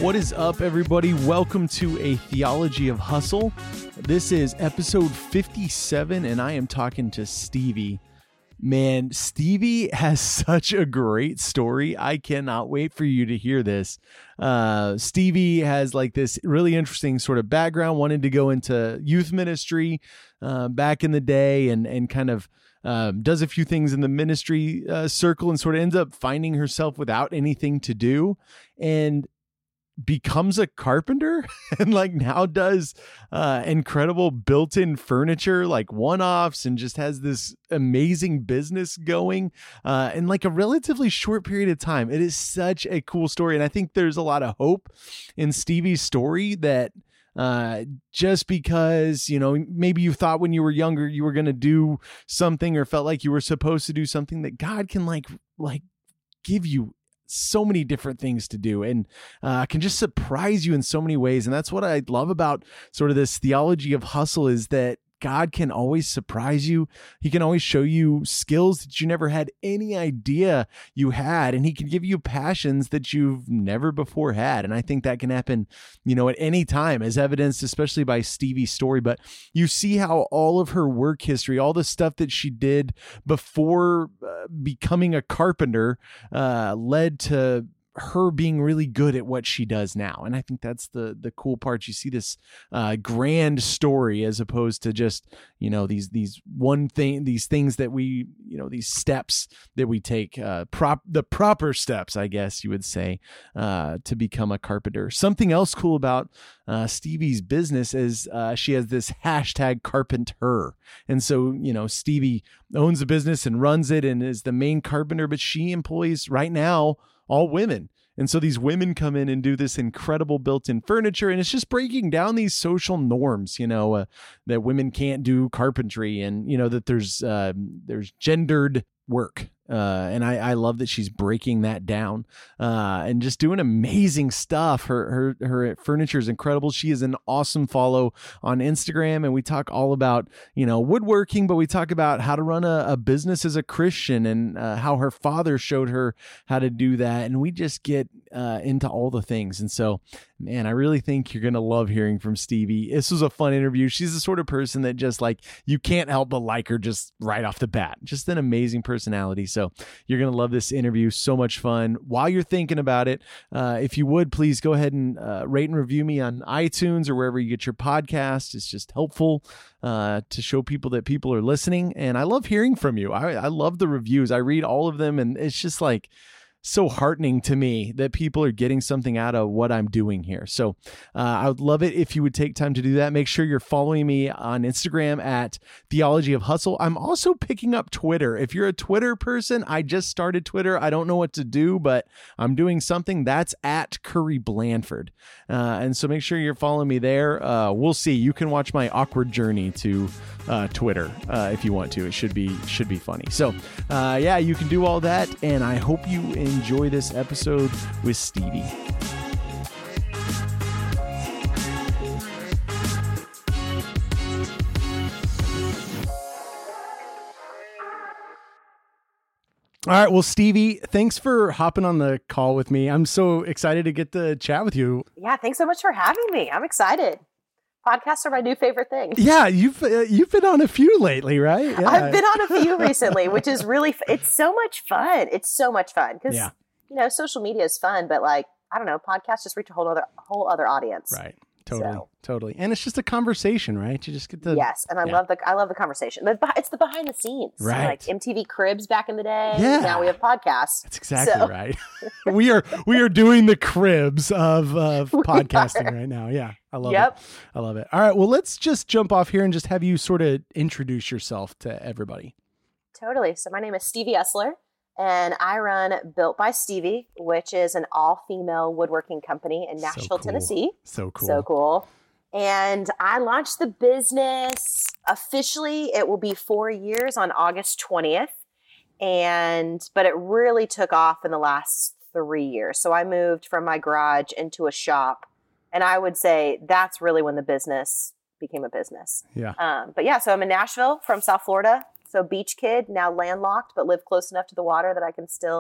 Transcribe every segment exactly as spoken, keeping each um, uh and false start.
What is up, everybody? Welcome to A Theology of Hustle. This is episode fifty-seven, and I am talking to Stevie. Man, Stevie has such a great story. I cannot wait for you to hear this. Uh, Stevie has like this really interesting sort of background, wanted to go into youth ministry uh, back in the day and, and kind of um, does a few things in the ministry uh, circle and sort of ends up finding herself without anything to do and becomes a carpenter and like now does uh incredible built-in furniture, like one-offs, and just has this amazing business going uh in like a relatively short period of time. It is such a cool story, and I think there's a lot of hope in Stevie's story that uh just because, you know, maybe you thought when you were younger you were going to do something or felt like you were supposed to do something, that God can like like give you so many different things to do and uh, can just surprise you in so many ways. And that's what I love about sort of this theology of hustle, is that God can always surprise you. He can always show you skills that you never had any idea you had, and he can give you passions that you've never before had. And I think that can happen, you know, at any time, as evidenced especially by Stevie's story. But you see how all of her work history, all the stuff that she did before uh, becoming a carpenter, uh, led to her being really good at what she does now. And I think that's the the cool part. You see this uh, grand story as opposed to just, you know, these these one thing, these things that we, you know, these steps that we take, uh, prop the proper steps, I guess you would say, uh, to become a carpenter. Something else cool about uh, Stevie's business is uh, she has this hashtag carpenter. And so, you know, Stevie owns a business and runs it and is the main carpenter, but she employs right now all women. And so these women come in and do this incredible built-in furniture, and it's just breaking down these social norms, you know, uh, that women can't do carpentry, and, you know, that there's uh, there's gendered work. Uh, and I, I love that she's breaking that down uh, and just doing amazing stuff. Her her her furniture is incredible. She is an awesome follow on Instagram, and we talk all about, you know, woodworking, but we talk about how to run a, a business as a Christian and uh, how her father showed her how to do that. And we just get uh, into all the things. And so, man, I really think you're going to love hearing from Stevie. This was a fun interview. She's the sort of person that just like, you can't help but like her just right off the bat. Just an amazing personality. So you're going to love this interview. So much fun. While you're thinking about it, uh, if you would, please go ahead and uh, rate and review me on iTunes or wherever you get your podcast. It's just helpful uh, to show people that people are listening. And I love hearing from you. I, I love the reviews. I read all of them, and it's just like so heartening to me that people are getting something out of what I'm doing here. So uh, I would love it if you would take time to do that. Make sure you're following me on Instagram at Theology of Hustle. I'm also picking up Twitter. If you're a Twitter person, I just started Twitter. I don't know what to do, but I'm doing something. That's at Curry Blanford. Uh, and so make sure you're following me there. Uh, we'll see. You can watch my awkward journey to uh, Twitter uh, if you want to. It should be should be funny. So uh, yeah, you can do all that, and I hope you enjoy this episode with Stevie. All right. Well, Stevie, thanks for hopping on the call with me. I'm so excited to get to chat with you. Yeah. Thanks so much for having me. I'm excited. Podcasts are my new favorite thing. Yeah, you've uh, you've been on a few lately, right? Yeah. I've been on a few recently, which is really, it's so much fun. It's so much fun because, yeah. you know, social media is fun, but like, I don't know, podcasts just reach a whole other, whole other audience. Right. Totally. So. Totally. And it's just a conversation, right? You just get the Yes. And I yeah. love the I love the conversation. But it's the behind the scenes. Right. Like M T V Cribs back in the day. Yeah. Now we have podcasts. That's exactly so. Right. we are we are doing the Cribs of of podcasting right now. Yeah. I love yep. it. I love it. All right. Well, let's just jump off here and just have you sort of introduce yourself to everybody. Totally. So my name is Stevie Essler, and I run Built by Stevie, which is an all-female woodworking company in Nashville, so cool. Tennessee. So cool. So cool. And I launched the business officially. It will be four years on August twentieth. And, but it really took off in the last three years. So I moved from my garage into a shop. And I would say that's really when the business became a business. Yeah. Um, but yeah, so I'm in Nashville from South Florida. So beach kid, now landlocked, but live close enough to the water that I can still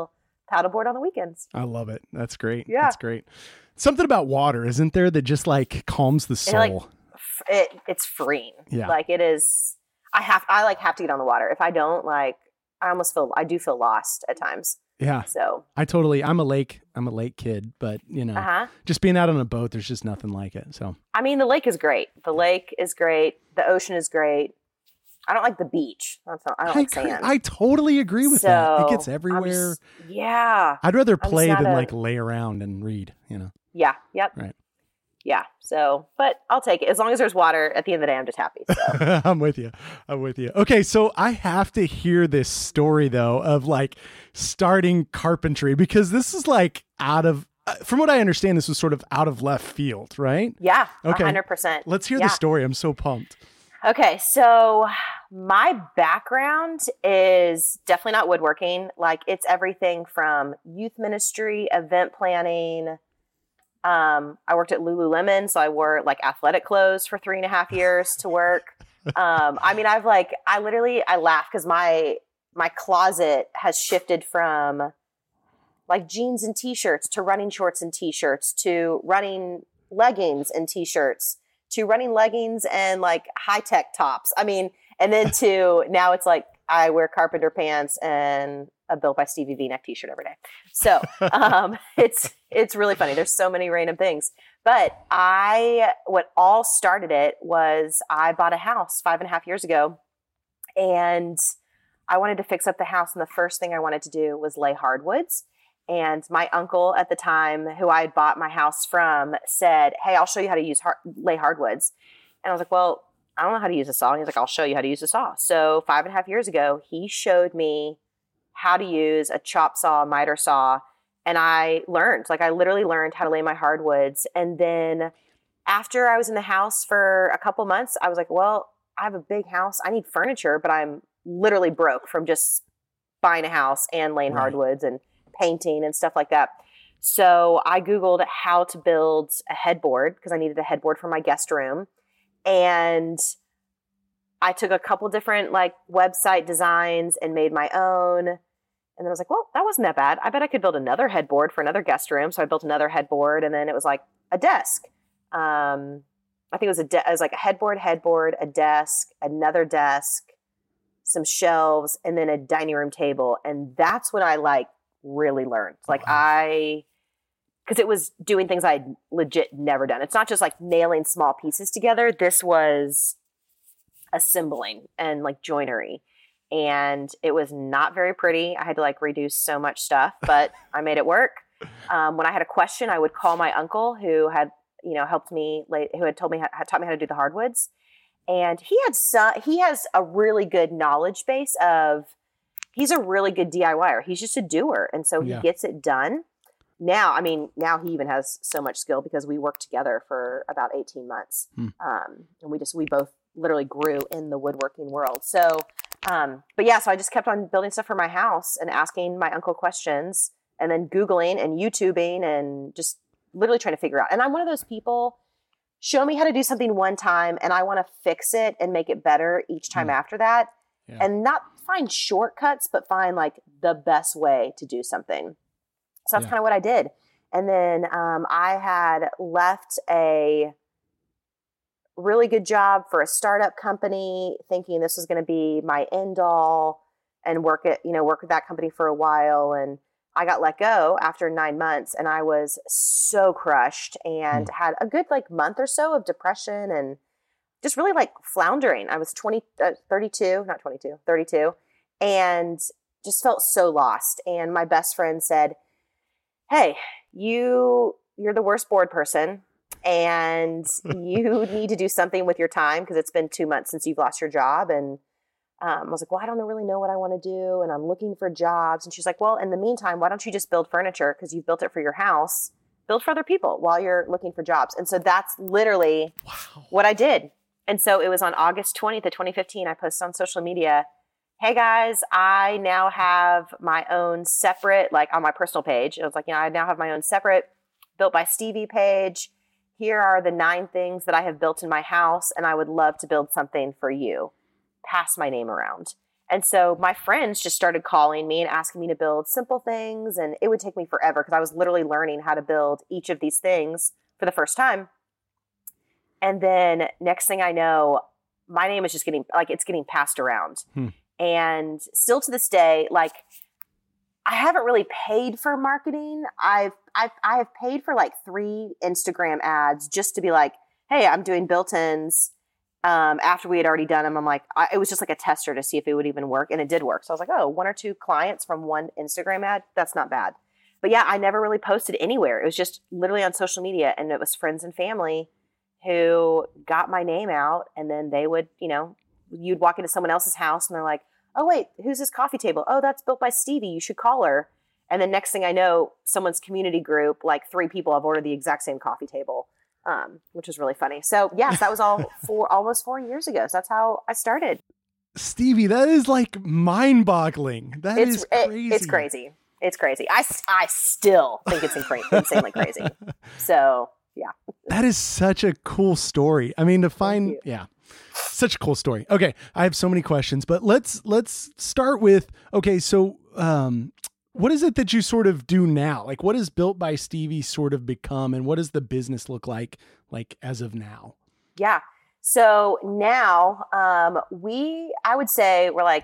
paddleboard on the weekends. I love it. That's great. Yeah. That's great. Something about water, isn't there, that just like calms the soul? It, like, it, it's freeing. Yeah. Like it is, I have, I like have to get on the water. If I don't, like, I almost feel, I do feel lost at times. Yeah. So I totally, I'm a lake, I'm a lake kid, but you know, uh-huh. just being out on a boat, there's just nothing like it. So, I mean, the lake is great. The lake is great. The ocean is great. I don't like the beach. That's not, I don't I, like sand. I totally agree with so, that. It gets I'm everywhere. Just, yeah. I'd rather play than a, like lay around and read, you know? Yeah. Yep. Right. Yeah. So, but I'll take it. As long as there's water at the end of the day, I'm just happy. So. I'm with you. I'm with you. Okay. So I have to hear this story though of like starting carpentry, because this is like out of, uh, from what I understand, this was sort of out of left field, right? Yeah. Okay. one hundred percent. Let's hear yeah. the story. I'm so pumped. Okay. So my background is definitely not woodworking. Like it's everything from youth ministry, event planning. Um, I worked at Lululemon, so I wore like athletic clothes for three and a half years to work. Um, I mean, I've like, I literally, I laugh because my, my closet has shifted from like jeans and t-shirts to running shorts and t-shirts to running leggings and t-shirts to running leggings and like high tech tops. I mean, and then to now it's like I wear carpenter pants and a Built by Stevie V-neck t-shirt every day. So um, it's it's really funny. There's so many random things. But I, what all started it was I bought a house five and a half years ago, and I wanted to fix up the house. And the first thing I wanted to do was lay hardwoods. And my uncle at the time, who I had bought my house from, said, "Hey, I'll show you how to use hard, lay hardwoods." And I was like, "Well, I don't know how to use a saw." And he's like, "I'll show you how to use a saw." So five and a half years ago, he showed me how to use a chop saw, miter saw. And I learned, like I literally learned how to lay my hardwoods. And then after I was in the house for a couple months, I was like, well, I have a big house. I need furniture, but I'm literally broke from just buying a house and laying Right. hardwoods and painting and stuff like that. So I Googled how to build a headboard because I needed a headboard for my guest room. And I took a couple different like website designs and made my own. And then I was like, well, that wasn't that bad. I bet I could build another headboard for another guest room. So I built another headboard, and then it was like a desk. Um, I think it was a de- it was like a headboard, headboard, a desk, another desk, some shelves, and then a dining room table. And that's when I like really learned. Like Wow. I, because it was doing things I'd legit never done. It's not just like nailing small pieces together. This was assembling and like joinery. And it was not very pretty. I had to like reduce so much stuff, but I made it work. Um, when I had a question, I would call my uncle who had, you know, helped me, late, who had told me, had taught me how to do the hardwoods. And he had some, he has a really good knowledge base of, he's a really good DIYer. He's just a doer. And so he Yeah. gets it done. Now, I mean, now he even has so much skill because we worked together for about eighteen months. Hmm. Um, and we just, we both literally grew in the woodworking world. So, um, but yeah, so I just kept on building stuff for my house and asking my uncle questions and then Googling and YouTubing and just literally trying to figure out. And I'm one of those people, show me how to do something one time and I want to fix it and make it better each time Hmm. after that. Yeah. And not find shortcuts, but find like the best way to do something. So that's Yeah. kind of what I did. And then um, I had left a really good job for a startup company, thinking this was going to be my end all, and work at, you know, work with that company for a while. And I got let go after nine months and I was so crushed and Mm. had a good like month or so of depression and just really like floundering. I was twenty, uh, thirty-two, not twenty-two, thirty-two, and just felt so lost. And my best friend said, "Hey, you, you're the worst bored person and you need to do something with your time because it's been two months since you've lost your job." And um, I was like, well, I don't really know what I want to do. And I'm looking for jobs. And she's like, well, in the meantime, why don't you just build furniture? Because you've built it for your house. Build for other people while you're looking for jobs. And so that's literally Wow. what I did. And so it was on August twentieth of twenty fifteen, I posted on social media, "Hey guys, I now have my own separate, like on my personal page." It was like, you know, I now have my own separate Built by Stevie page. Here are the nine things that I have built in my house, and I would love to build something for you. Pass my name around. And so my friends just started calling me and asking me to build simple things. And it would take me forever because I was literally learning how to build each of these things for the first time. And then next thing I know, my name is just getting like, it's getting passed around. Hmm. And still to this day, like I haven't really paid for marketing. I've, I've, I have paid for like three Instagram ads just to be like, hey, I'm doing built-ins. Um, after we had already done them, I'm like, I, it was just like a tester to see if it would even work. And it did work. So I was like, oh, one or two clients from one Instagram ad. That's not bad. But yeah, I never really posted anywhere. It was just literally on social media. And it was friends and family who got my name out. And then they would, you know, you'd walk into someone else's house and they're like, oh, wait, who's this coffee table? Oh, that's built by Stevie. You should call her. And then next thing I know, someone's community group, like three people have ordered the exact same coffee table. Um, which was really funny. So yes, that was all four, almost four years ago. So that's how I started. Stevie, that is like mind boggling. That it's, is crazy. It, it's crazy. It's crazy. I, I still think it's insane, insanely crazy. So yeah. That is such a cool story. I mean, to find, yeah, such a cool story. Okay. I have so many questions, but let's, let's start with, okay. So, um, what is it that you sort of do now? Like, what has Built by Stevie sort of become, and what does the business look like, like as of now? Yeah. So now, um, we, I would say we're like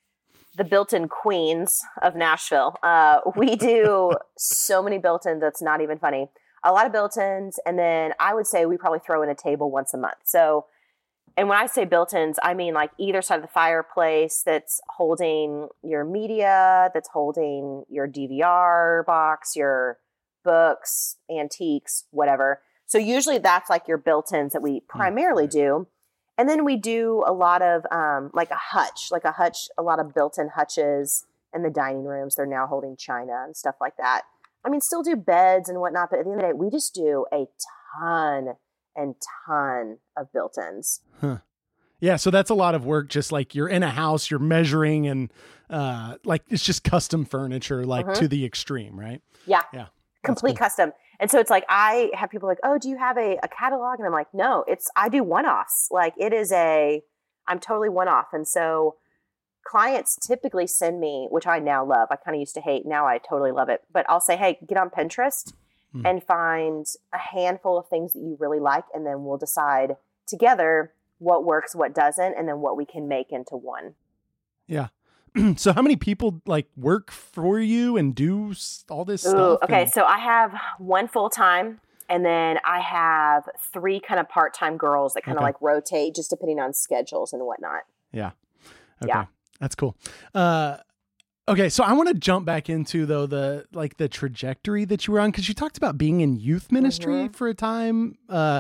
the built-in queens of Nashville. Uh, we do so many built-ins that's not even funny. A lot of built-ins, and then I would say we probably throw in a table once a month. So, and when I say built-ins, I mean like either side of the fireplace that's holding your media, that's holding your D V R box, your books, antiques, whatever. So usually that's like your built-ins that we primarily do. And then we do a lot of um, like a hutch, like a hutch, a lot of built-in hutches in the dining rooms. They're now holding china and stuff like that. I mean, still do beds and whatnot, but at the end of the day, we just do a ton and ton of built-ins. Huh. Yeah. So that's a lot of work. Just like you're in a house, you're measuring and uh, like it's just custom furniture, like mm-hmm. to the extreme, right? Yeah. Yeah. Complete cool. custom. And so it's like, I have people like, oh, do you have a, a catalog? And I'm like, no, it's, I do one-offs. Like it is a, I'm totally one-off. And so clients typically send me, which I now love. I kind of used to hate. Now I totally love it. But I'll say, hey, get on Pinterest mm. and find a handful of things that you really like. And then we'll decide together what works, what doesn't, and then what we can make into one. Yeah. So how many people like work for you and do all this Ooh, stuff? Okay. And... So I have one full-time, and then I have three kind of part-time girls that kind of okay. like rotate just depending on schedules and whatnot. Yeah. Okay. Yeah. That's cool. Uh, okay. So I want to jump back into though, the, like the trajectory that you were on, cause you talked about being in youth ministry mm-hmm. for a time. Uh,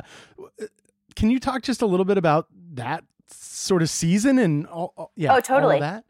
can you talk just a little bit about that sort of season and all, all yeah. Oh, totally. All that?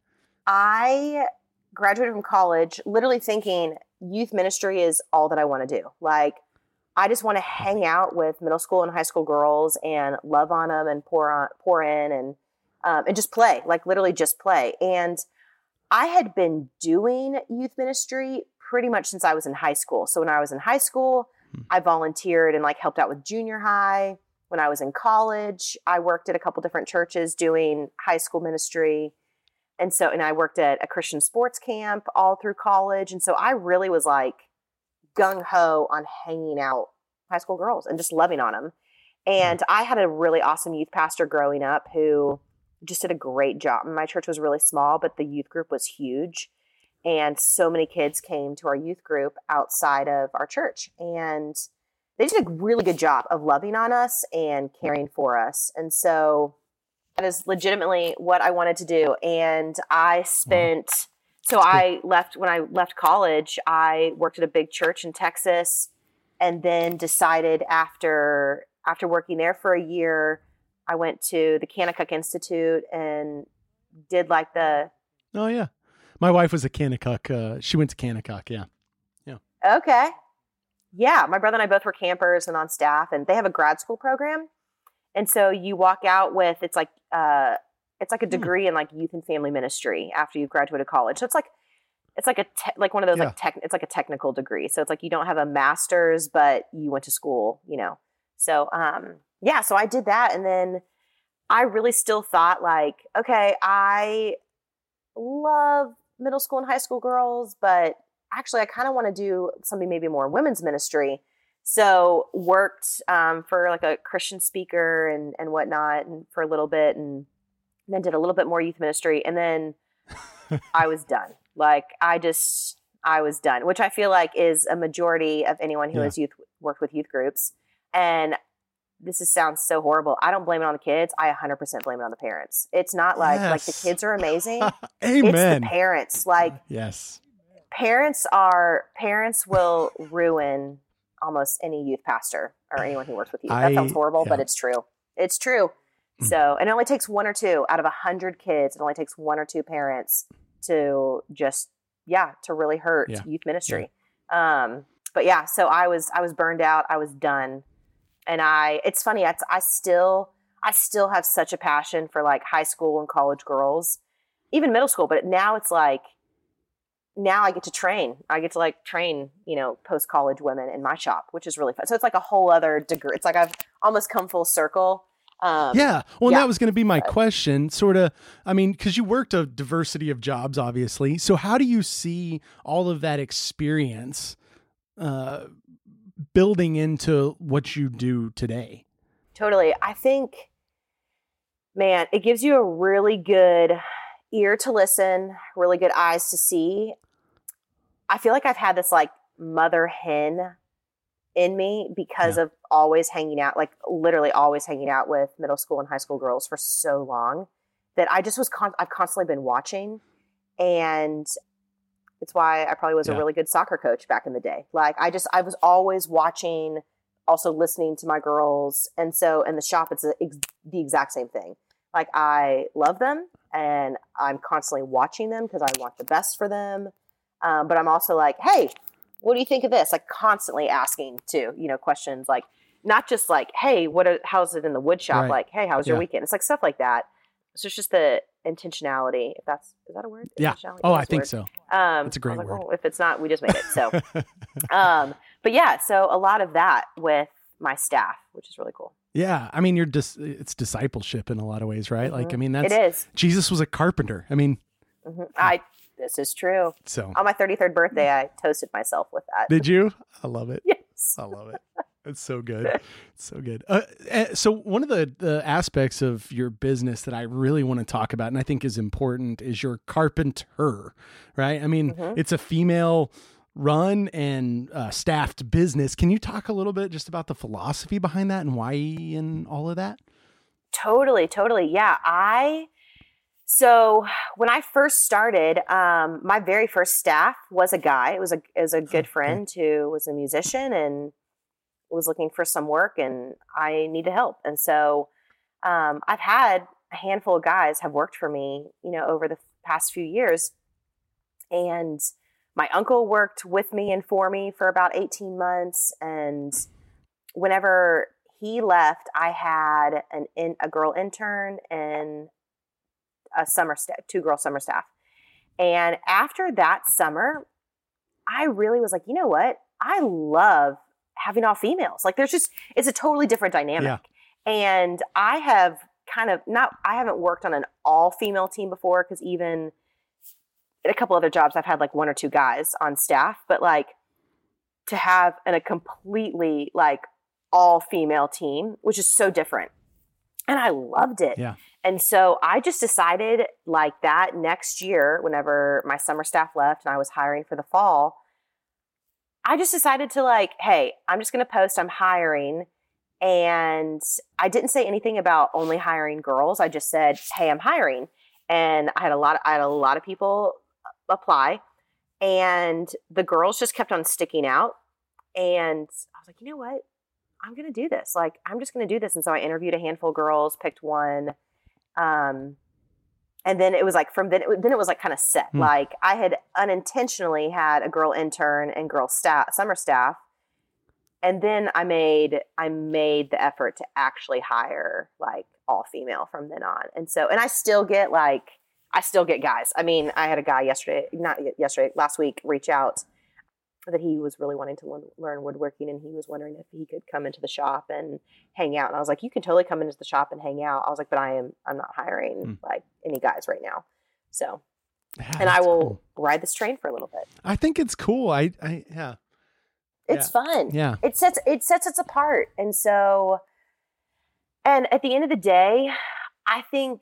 I graduated from college literally thinking youth ministry is all that I want to do. Like, I just want to hang out with middle school and high school girls and love on them and pour on, pour in and, um, and just play, like literally just play. And I had been doing youth ministry pretty much since I was in high school. So when I was in high school, hmm. I volunteered and like helped out with junior high. When I was in college, I worked at a couple different churches doing high school ministry. And so, and I worked at a Christian sports camp all through college. And so I really was like gung ho on hanging out high school girls and just loving on them. And I had a really awesome youth pastor growing up who just did a great job. My church was really small, but the youth group was huge. And so many kids came to our youth group outside of our church. And they did a really good job of loving on us and caring for us. And so that is legitimately what I wanted to do. And I spent, so I left, when I left college, I worked at a big church in Texas and then decided after, after working there for a year, I went to the Kanakuk Institute and did like the. Oh yeah. My wife was a Kanakuk. Uh, she went to Kanakuk. Yeah. Yeah. Okay. Yeah. My brother and I both were campers and on staff, and they have a grad school program. And so you walk out with, it's like, uh, it's like a degree in like youth and family ministry after you've graduated college. So it's like, it's like a, te- like one of those, yeah. like tech, it's like a technical degree. So it's like, you don't have a master's, but you went to school, you know? So, um, yeah, so I did that. And then I really still thought like, okay, I, love middle school and high school girls, but actually I kind of want to do something maybe more women's ministry. So worked um, for like a Christian speaker and, and whatnot and for a little bit, and then did a little bit more youth ministry. And then I was done. Like I just, I was done, which I feel like is a majority of anyone who Yeah. has youth worked with youth groups. And this is, sounds so horrible. I don't blame it on the kids. I one hundred percent blame it on the parents. It's not like, like the Yes. kids are amazing. Amen. It's the parents. Like Yes. parents are, parents will ruin almost any youth pastor or anyone who works with youth. That I- sounds horrible, yeah. but it's true. It's true. Mm. So, and it only takes one or two out of a hundred kids. It only takes one or two parents to just, yeah, to really hurt Yeah. youth ministry. Um, but yeah, so I was, I was burned out. I was done. And I, it's funny. I, I still, I still have such a passion for like high school and college girls, even middle school. But now it's like, now I get to train. I get to like train, you know, post-college women in my shop, which is really fun. So it's like a whole other degree. It's like I've almost come full circle. Um, Yeah. Well, yeah. that was going to be my question. Sort of, I mean, because you worked a diversity of jobs, obviously. So how do you see all of that experience uh, building into what you do today? Totally. I think, man, it gives you a really good ear to listen, really good eyes to see. I feel like I've had this like mother hen in me because Yeah. of always hanging out, like literally always hanging out with middle school and high school girls for so long that I just was, con- I've constantly been watching. And it's why I probably was Yeah. a really good soccer coach back in the day. Like I just, I was always watching, also listening to my girls. And so in the shop, it's a, ex- the exact same thing. Like I love them and I'm constantly watching them because I want the best for them. Um, but I'm also like, hey, what do you think of this? Like constantly asking too, you know, questions like not just like, hey, what, are, how's it in the wood shop? Right. Like, hey, how was your Yeah. weekend? It's like stuff like that. So it's just the intentionality. If that's, is that a word? Yeah. Intentionality? Oh, Yeah, I it's a think word. so. Um, That's a great I was like, word. oh, if it's not, we just made it. So, um, but yeah, so a lot of that with my staff, which is really cool. Yeah. I mean, you're dis- it's discipleship in a lot of ways, right? Like, I Mhm. mean, that's, It is. Jesus was a carpenter. I mean, hmm I, this is true. so On my thirty-third birthday, I toasted myself with that. did you? I love it. Yes. I love it. It's so good. It's so good. Uh, uh, so one of the, the aspects of your business that I really want to talk about and I think is important is your carpenter, right? I mean, Mhm. it's a female run and uh, staffed business. Can you talk a little bit just about the philosophy behind that and why and all of that? Totally, totally. Yeah. I, so when I first started, um, my very first staff was a guy. It was a, it was a good Okay. friend who was a musician and was looking for some work and I needed help. And so um, I've had a handful of guys have worked for me, you know, over the past few years. And my uncle worked with me and for me for about eighteen months. And whenever he left, I had an in, a girl intern and a summer staff, two girl summer staff. And after that summer, I really was like, you know what? I love having all females. Like there's just, it's a totally different dynamic. Yeah. And I have kind of not, I haven't worked on an all female team before because even in a couple other jobs, I've had like one or two guys on staff, but like to have an, a completely like all female team, which is so different. And I loved it. Yeah. And so I just decided like that next year, whenever my summer staff left and I was hiring for the fall, I just decided to like, hey, I'm just going to post I'm hiring. And I didn't say anything about only hiring girls. I just said, hey, I'm hiring. And I had a lot of, I had a lot of people apply and the girls just kept on sticking out. And I was like, you know what? I'm going to do this. Like, I'm just going to do this. And so I interviewed a handful of girls, picked one. Um, and then it was like from then, it, then it was like kind of set. Hmm. Like I had unintentionally had a girl intern and girl staff, summer staff. And then I made, I made the effort to actually hire like all female from then on. And so, and I still get like, I still get guys. I mean, I had a guy yesterday, not yesterday, last week, reach out that he was really wanting to learn, learn woodworking. And he was wondering if he could come into the shop and hang out. And I was like, you can totally come into the shop and hang out. I was like, but I am, I'm not hiring Hmm. like any guys right now. So Yeah, and I will cool. ride this train for a little bit. I think it's cool. I, I yeah. It's yeah. fun. Yeah. It sets it sets us apart. And so, and at the end of the day, I think,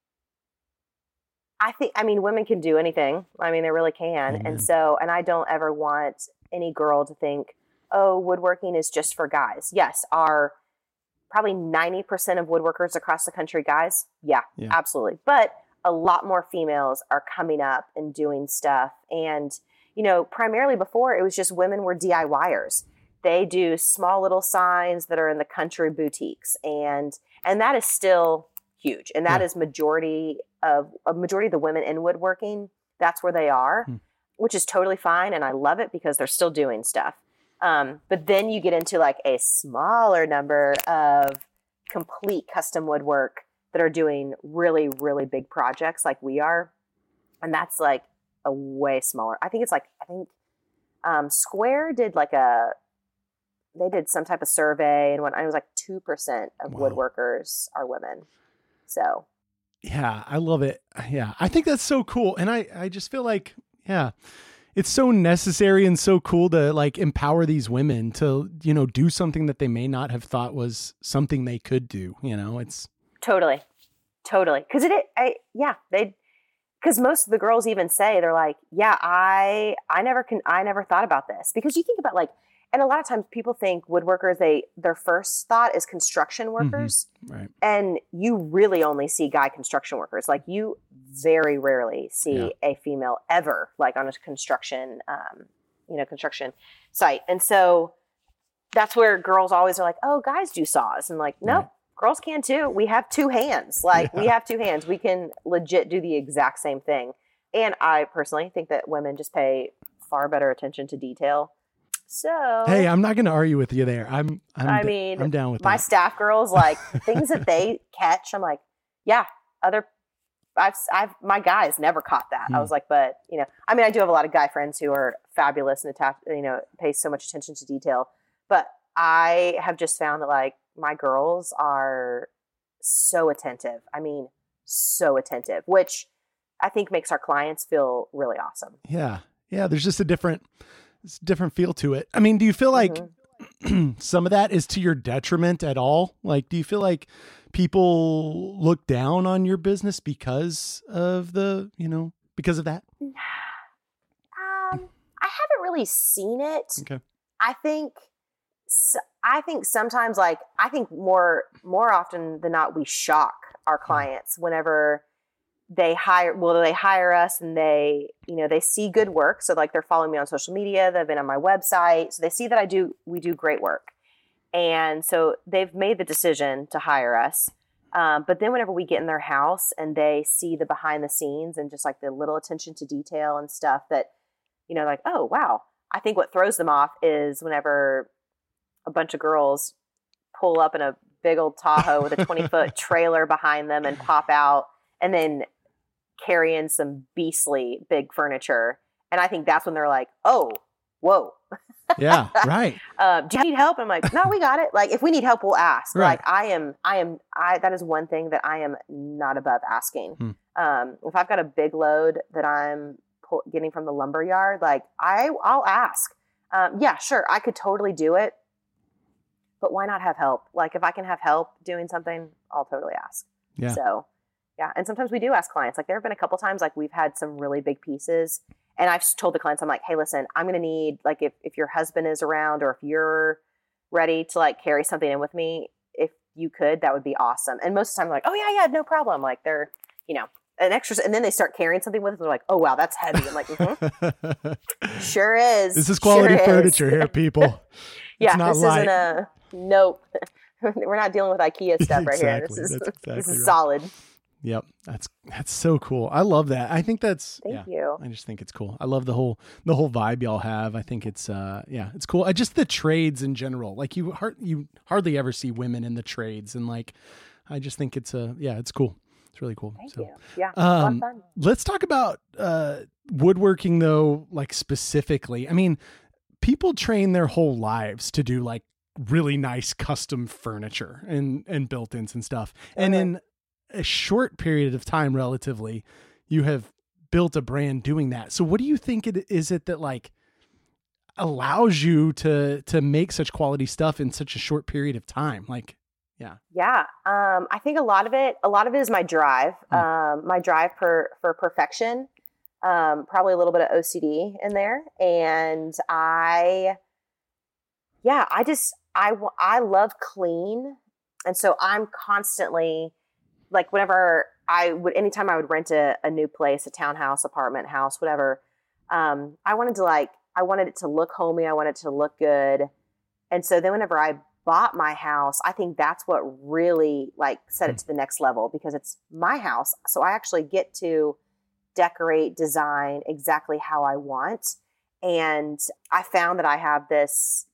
I think, I mean, women can do anything. I mean, they really can. Amen. And so, and I don't ever want any girl to think, oh, woodworking is just for guys. Yes, our probably ninety percent of woodworkers across the country, guys. Yeah, Yeah. absolutely. But a lot more females are coming up and doing stuff. And, you know, primarily before it was just women were D I Y ers. They do small little signs that are in the country boutiques. And, and that is still huge. And that Yeah. is majority of a majority of the women in woodworking. That's where they are, Hmm. which is totally fine. And I love it because they're still doing stuff. Um, but then you get into like a smaller number of complete custom woodwork that are doing really, really big projects like we are. And that's like a way smaller. I think it's like, I think um, Square did like a, they did some type of survey and when I was like two percent of Wow. woodworkers are women. So. Yeah, I love it. Yeah, I think that's so cool. And I, I just feel like, yeah, it's so necessary and so cool to like empower these women to, you know, do something that they may not have thought was something they could do. You know, it's Totally. Totally. Cause it, I, yeah, they, cause most of the girls even say, they're like, yeah, I, I never can, I never thought about this because you think about like, and a lot of times people think woodworkers, they, their first thought is construction workers. right. And you really only see guy construction workers. Like you very rarely see Yeah. a female ever like on a construction, um, you know, construction site. And so that's where girls always are like, oh, guys do saws. And like, nope, Right. girls can too. We have two hands. Like Yeah. we have two hands. We can legit do the exact same thing. And I personally think that women just pay far better attention to detail. So Hey, I'm not going to argue with you there. I'm, I'm I d- mean, I'm down with my that. staff girls, like things that they catch, I'm like, yeah, other, I've, I've, my guys never caught that. Hmm. I was like, but you know, I mean, I do have a lot of guy friends who are fabulous and attach, you know, pay so much attention to detail, but I have just found that like my girls are so attentive. I mean, so attentive, which I think makes our clients feel really awesome. Yeah. Yeah. There's just a different, it's a different feel to it. I mean, do you feel like Mhm. some of that is to your detriment at all? Like, do you feel like people look down on your business because of the, you know, because of that? Um, I haven't really seen it. Okay. I think, s- I think sometimes, like, I think more, more often than not, we shock our clients whenever they hire, well, they hire us and they, you know, they see good work. So like they're following me on social media. They've been on my website. So they see that I do, we do great work. And so they've made the decision to hire us. Um, but then whenever we get in their house and they see the behind the scenes and just like the little attention to detail and stuff that, you know, like, oh, wow. I think what throws them off is whenever a bunch of girls pull up in a big old Tahoe with a twenty foot trailer behind them and pop out and then carry in some beastly big furniture. And I think that's when they're like, oh, whoa. Yeah. Right. Uh, do you need help? I'm like, no, we got it. Like, if we need help, we'll ask. Right. Like, I am, I am, I, that is one thing that I am not above asking. Hmm. Um, if I've got a big load that I'm pull, getting from the lumber yard, like I, I'll ask. Um, yeah, sure. I could totally do it, but why not have help? Like, if I can have help doing something, I'll totally ask. Yeah. So yeah. And sometimes we do ask clients, like there have been a couple times, like we've had some really big pieces and I've told the clients, I'm like, hey, listen, I'm going to need, like, if, if your husband is around or if you're ready to like carry something in with me, if you could, that would be awesome. And most of the time they're like, oh yeah, yeah, no problem. Like they're, you know, an extra, and then they start carrying something with them. They're like, oh wow, that's heavy. I'm like, mm-hmm. Sure is. This is quality Sure furniture is. here, people. Yeah. It's not This light. isn't a, nope. We're not dealing with IKEA stuff right here. Exactly. This is, That's exactly this is right. solid. Yep. That's, that's so cool. I love that. I think that's, Thank yeah, you. I just think it's cool. I love the whole, the whole vibe y'all have. I think it's, uh, yeah, it's cool. I just, the trades in general, like you hard, you hardly ever see women in the trades. And like, I just think it's a, yeah, it's cool. It's really cool. Thank so, you. Yeah. a lot of um, fun. let's talk about, uh, woodworking though, like specifically. I mean, people train their whole lives to do like really nice custom furniture and, and built-ins and stuff. And Uh-huh. in a short period of time, relatively, you have built a brand doing that. So what do you think it is it that like allows you to to make such quality stuff in such a short period of time? Like, yeah. Yeah. Um, I think a lot of it, a lot of it is my drive, mm. um, my drive for, for perfection, um, probably a little bit of O C D in there. And I, yeah, I just, I, I love clean. And so I'm constantly like, whenever I would, anytime I would rent a, a new place, a townhouse, apartment, house, whatever, um, I wanted to like, I wanted it to look homey. I wanted it to look good. And so then whenever I bought my house, I think that's what really like set it to the next level, because it's my house. So I actually get to decorate, design exactly how I want. And I found that I have this,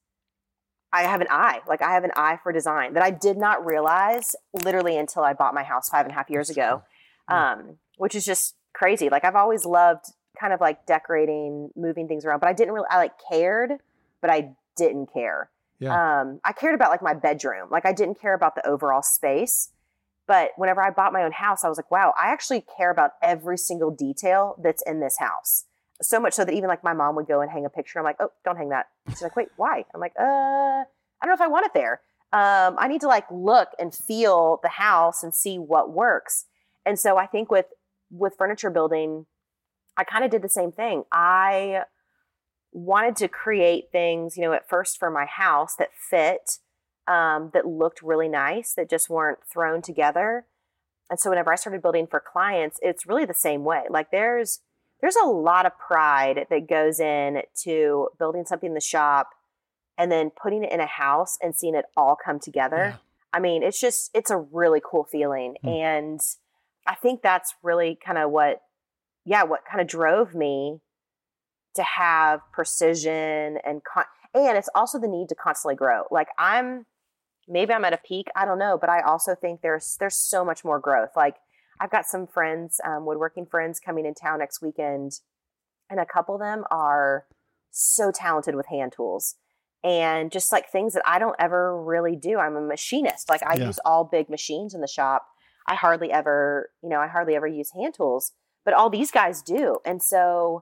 I have an eye, like I have an eye for design that I did not realize literally until I bought my house five and a half years ago, um, which is just crazy. Like I've always loved kind of like decorating, moving things around, but I didn't really, I like cared, but I didn't care. Yeah. Um, I cared about like my bedroom. Like I didn't care about the overall space, but whenever I bought my own house, I was like, wow, I actually care about every single detail that's in this house. So much so that even like my mom would go and hang a picture. I'm like, oh, don't hang that. She's like, wait, why? I'm like, uh, I don't know if I want it there. Um, I need to like look and feel the house and see what works. And so I think with, with furniture building, I kind of did the same thing. I wanted to create things, you know, at first for my house that fit, um, that looked really nice, that just weren't thrown together. And so whenever I started building for clients, it's really the same way. Like there's, there's a lot of pride that goes in to building something in the shop and then putting it in a house and seeing it all come together. Yeah. I mean, it's just, it's a really cool feeling. Mm. And I think that's really kind of what, yeah, what kind of drove me to have precision and, con- and it's also the need to constantly grow. Like I'm, maybe I'm at a peak, I don't know, but I also think there's, there's so much more growth. Like I've got some friends, um, woodworking friends coming in town next weekend, and a couple of them are so talented with hand tools and just like things that I don't ever really do. I'm a machinist. Like I yeah. use all big machines in the shop. I hardly ever, you know, I hardly ever use hand tools, but all these guys do. And so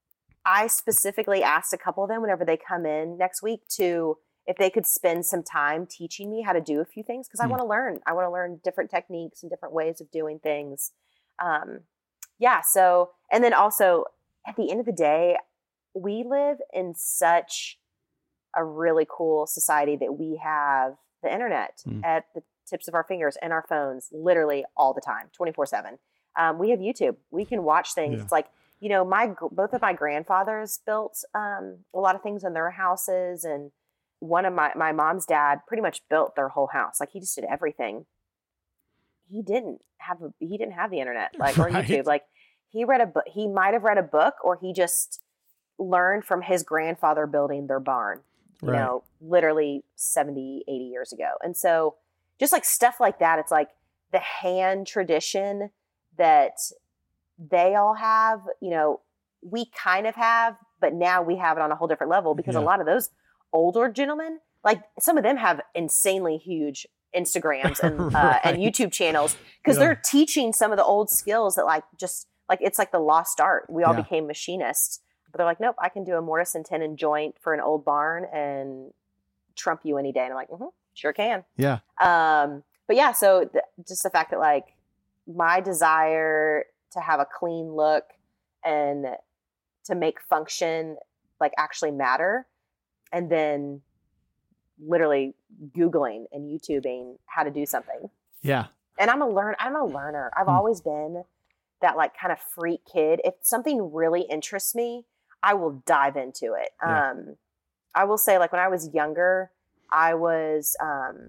I specifically asked a couple of them whenever they come in next week to, if they could spend some time teaching me how to do a few things. Cause I mm. want to learn, I want to learn different techniques and different ways of doing things. Um, yeah. So, and then also at the end of the day, we live in such a really cool society that we have the internet mm. at the tips of our fingers and our phones, literally all the time, twenty-four seven. Um, we have YouTube. We can watch things. Yeah. It's like, you know, my, both of my grandfathers built um, a lot of things in their houses, and one of my, my mom's dad pretty much built their whole house. Like he just did everything. He didn't have, a, he didn't have the internet, like, or right. YouTube. Like he read a book, he might've read a book, or he just learned from his grandfather building their barn, you right. know, literally seventy, eighty years ago. And so just like stuff like that, it's like the hand tradition that they all have, you know, we kind of have, but now we have it on a whole different level, because yeah. a lot of those older gentlemen, like some of them have insanely huge Instagrams and right. uh, and YouTube channels, because yeah. they're teaching some of the old skills that like just like it's like the lost art. We all yeah. became machinists, but they're like, nope, I can do a mortise and tenon joint for an old barn and trump you any day. And I'm like, mm-hmm, sure can. Yeah. Um. But yeah, so th- just the fact that like my desire to have a clean look and to make function like actually matter. And then literally Googling and YouTubing how to do something. Yeah. And I'm a learn. I'm a learner. I've mm. always been that like kind of freak kid. If something really interests me, I will dive into it. Yeah. Um, I will say like when I was younger, I was, um,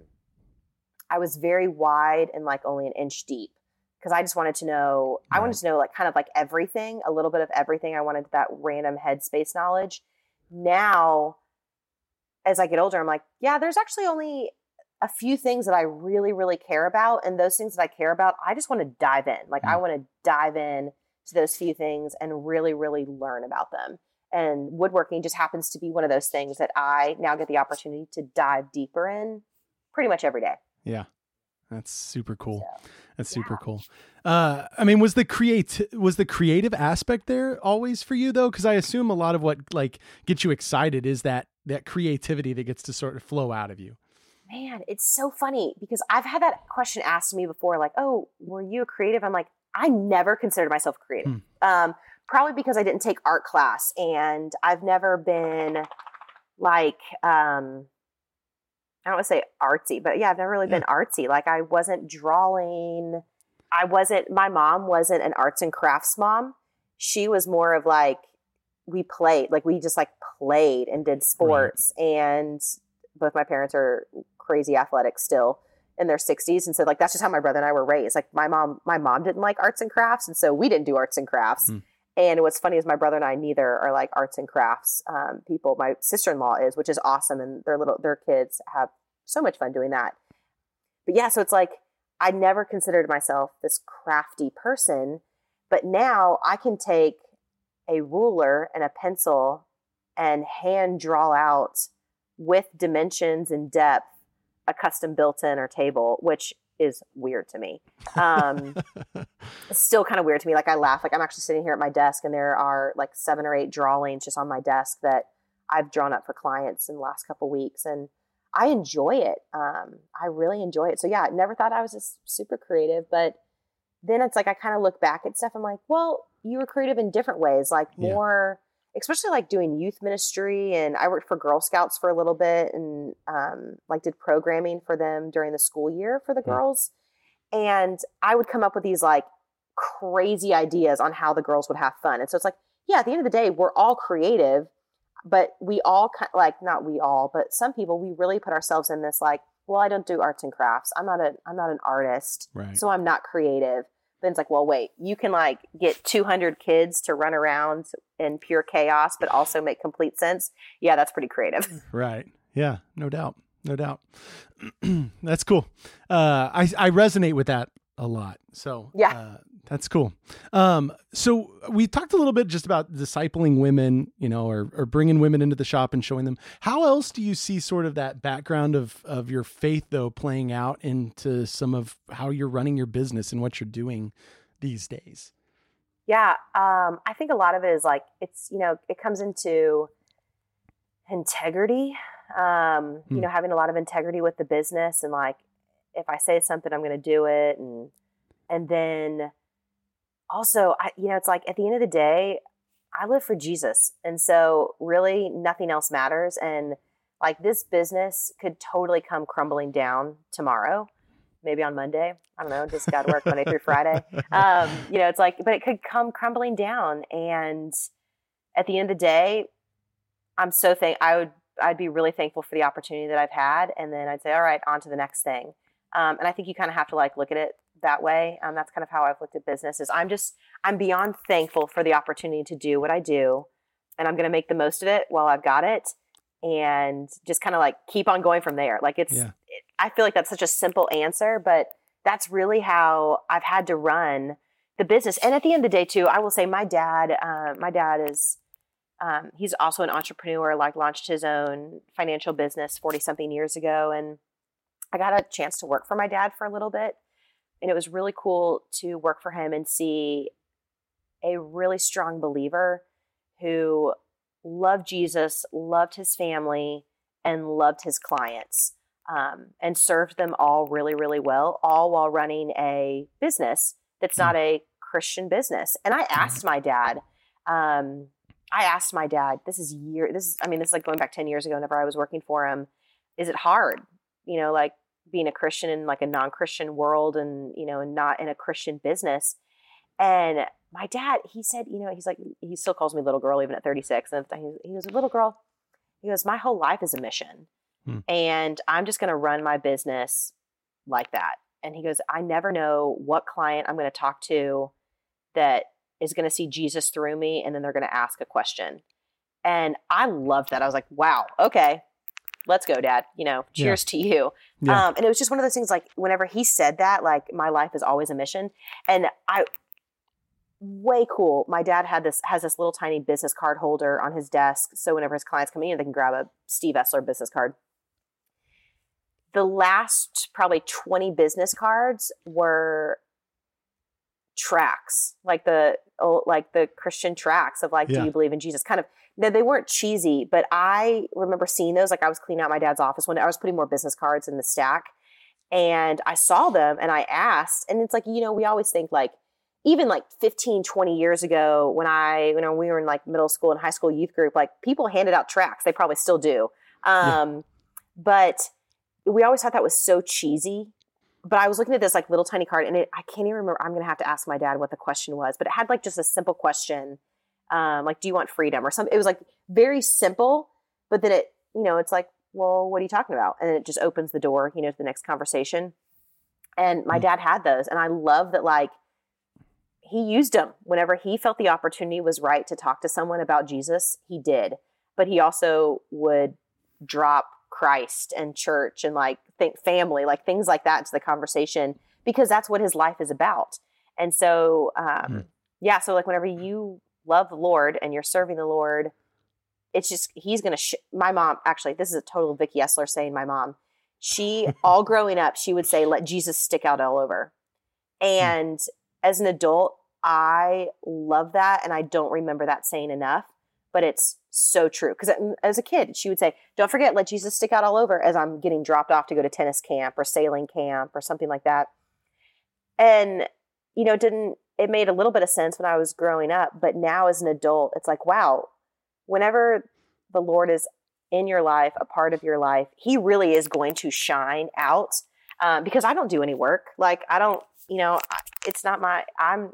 I was very wide and like only an inch deep, because I just wanted to know, right. I wanted to know like kind of like everything, a little bit of everything. I wanted that random headspace knowledge. Now, as I get older, I'm like, yeah, there's actually only a few things that I really, really care about. And those things that I care about, I just want to dive in. Like mm. I want to dive in to those few things and really, really learn about them. And woodworking just happens to be one of those things that I now get the opportunity to dive deeper in pretty much every day. Yeah. That's super cool. So, That's yeah. super cool. Uh, I mean, was the create was the creative aspect there always for you though? Because I assume a lot of what like gets you excited is that that creativity that gets to sort of flow out of you. Man, it's so funny because I've had that question asked to me before, like, "Oh, were you a creative?" I'm like, I never considered myself creative. Hmm. Um, probably because I didn't take art class, and I've never been like. Um, I don't want to say artsy, but yeah, I've never really yeah. been artsy. Like I wasn't drawing. I wasn't, my mom wasn't an arts and crafts mom. She was more of like, we played, like we just like played and did sports. Right. And both my parents are crazy athletic still in their sixties. And so like, that's just how my brother and I were raised. Like my mom, my mom didn't like arts and crafts. And so we didn't do arts and crafts. Mm. And what's funny is my brother and I neither are like arts and crafts um, people. My sister-in-law is, which is awesome. And their little, their kids have so much fun doing that. But yeah, so it's like, I never considered myself this crafty person, but now I can take a ruler and a pencil and hand draw out with dimensions and depth a custom built-in or table, which is weird to me. Um, it's still kind of weird to me. Like I laugh, like I'm actually sitting here at my desk and there are like seven or eight drawings just on my desk that I've drawn up for clients in the last couple of weeks. And I enjoy it. Um, I really enjoy it. So yeah, I never thought I was just super creative, but then it's like, I kind of look back at stuff. I'm like, well, you were creative in different ways, like more, yeah. especially like doing youth ministry. And I worked for Girl Scouts for a little bit and um, like did programming for them during the school year for the mm. girls. And I would come up with these like crazy ideas on how the girls would have fun. And so it's like, yeah, at the end of the day, we're all creative, but we all like, not we all, but some people, we really put ourselves in this like, well, I don't do arts and crafts. I'm not a, I'm not an artist. Right. So I'm not creative. Then it's like, well, wait, you can like get two hundred kids to run around in pure chaos, but also make complete sense. Yeah, that's pretty creative. Right. Yeah, no doubt. No doubt. That's cool. Uh, I, I resonate with that a lot. So yeah, uh, that's cool. Um, so we talked a little bit just about discipling women, you know, or, or bringing women into the shop and showing them. How else do you see sort of that background of, of your faith though, playing out into some of how you're running your business and what you're doing these days? Yeah. Um, I think a lot of it is like, it's, you know, it comes into integrity, um, hmm. you know, having a lot of integrity with the business and like, if I say something, I'm going to do it. And, and then also, I, you know, it's like at the end of the day, I live for Jesus. And so really nothing else matters. And like this business could totally come crumbling down tomorrow, maybe on Monday. I don't know, just got to work Monday through Friday. Um, you know, it's like, but it could come crumbling down. And at the end of the day, I'm so thank, I would, I'd be really thankful for the opportunity that I've had. And then I'd say, all right, on to the next thing. Um, and I think you kind of have to like look at it that way. Um, that's kind of how I've looked at business is I'm just, I'm beyond thankful for the opportunity to do what I do. And I'm going to make the most of it while I've got it and just kind of like keep on going from there. Like it's, yeah. it, I feel like that's such a simple answer, but that's really how I've had to run the business. And at the end of the day too, I will say my dad, uh, my dad is, um, he's also an entrepreneur, like launched his own financial business forty something years ago. And I got a chance to work for my dad for a little bit. And it was really cool to work for him and see a really strong believer who loved Jesus, loved his family, and loved his clients, um, and served them all really, really well, all while running a business that's not a Christian business. And I asked my dad, um, I asked my dad, this is year, this is, I mean, this is like going back ten years ago, whenever I was working for him, is it hard? You know, like being a Christian in like a non-Christian world and, you know, and not in a Christian business. And my dad, he said, you know, he's like, he still calls me little girl, even at thirty-six. And he was a little girl. He goes, my whole life is a mission. Hmm. And I'm just going to run my business like that. And he goes, I never know what client I'm going to talk to that is going to see Jesus through me. And then they're going to ask a question. And I loved that. I was like, wow, okay. Let's go, Dad. You know, cheers yeah. to you. Yeah. Um, and it was just one of those things like whenever he said that, like my life is always a mission. And I, way cool. My dad had this, has this little tiny business card holder on his desk. So whenever his clients come in, they can grab a Steve Essler business card. the last probably twenty business cards were tracks, like the oh, like the Christian tracks of like, yeah. do you believe in Jesus? Kind of. No, they weren't cheesy, but I remember seeing those. Like I was cleaning out my dad's office when I was putting more business cards in the stack, and I saw them and I asked, and it's like, you know, we always think like, even like fifteen, twenty years ago when I, you know, we were in like middle school and high school youth group, like people handed out tracts. They probably still do. Um, yeah. But we always thought that was so cheesy. But I was looking at this like little tiny card, and it, I can't even remember. I'm going to have to ask my dad what the question was, but it had like just a simple question. Um, like, do you want freedom or something? It was like very simple, but then it, you know, it's like, well, what are you talking about? And it just opens the door, you know, to the next conversation. And my mm. dad had those. And I love that, like, he used them whenever he felt the opportunity was right to talk to someone about Jesus, he did. But he also would drop Christ and church and like think family, like things like that into the conversation, because that's what his life is about. And so, um, mm. yeah. So like whenever you love the Lord and you're serving the Lord, it's just, he's going to, sh- my mom, actually, this is a total Vicky Essler saying, my mom, she all growing up, she would say, let Jesus stick out all over. And mm. as an adult, I love that. And I don't remember that saying enough, but it's so true. Because as a kid, she would say, don't forget, let Jesus stick out all over, as I'm getting dropped off to go to tennis camp or sailing camp or something like that. And, you know, it didn't, it made a little bit of sense when I was growing up, but now as an adult, it's like, wow, whenever the Lord is in your life, a part of your life, he really is going to shine out. Um, because I don't do any work. Like I don't, you know, it's not my, I'm,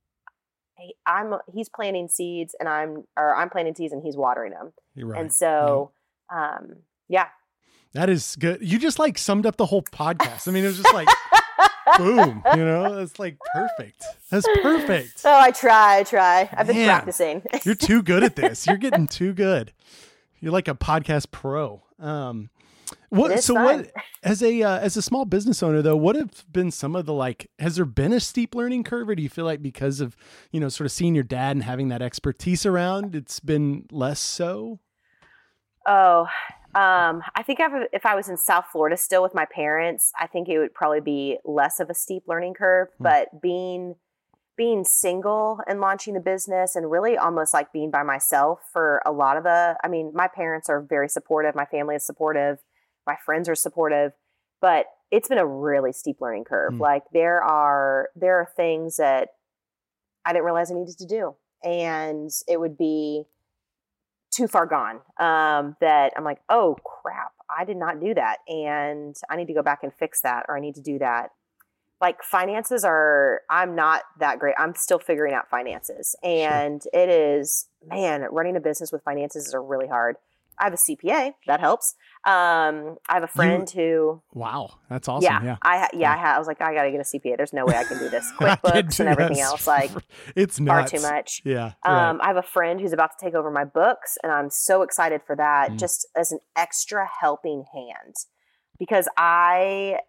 I'm, he's planting seeds and I'm, or I'm planting seeds and he's watering them. You're right. And so, yeah. um, yeah. That is good. You just like summed up the whole podcast. I mean, it was just like, boom, you know, it's like perfect. That's perfect. Oh, I try, I try. I've been Man, practicing. You're too good at this. You're getting too good. You're like a podcast pro. Um, what, so fun. what, as a, uh, as a small business owner though, what have been some of the, like, has there been a steep learning curve, or do you feel like because of, you know, sort of seeing your dad and having that expertise around, it's been less so? Oh, um, I think if, if I was in South Florida still with my parents, I think it would probably be less of a steep learning curve, hmm. but being, being single and launching the business and really almost like being by myself for a lot of the, I mean, my parents are very supportive. My family is supportive. My friends are supportive, but it's been a really steep learning curve. Mm. Like there are, there are things that I didn't realize I needed to do, and it would be too far gone. Um, that I'm like, oh crap, I did not do that. And I need to go back and fix that, or I need to do that. Like finances are, I'm not that great. I'm still figuring out finances, and sure. It is, man, running a business with finances is really hard. I have a C P A. That helps. Um, I have a friend you, who. Wow. That's awesome. Yeah. Yeah. I, ha- yeah, yeah. I, ha- I was like, I got to get a C P A. There's no way I can do this. QuickBooks do and everything this. else. Like, it's far nuts. too much. Yeah. Um, right. I have a friend who's about to take over my books, and I'm so excited for that, mm. just as an extra helping hand, because I,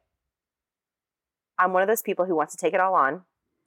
I'm one of those people who wants to take it all on.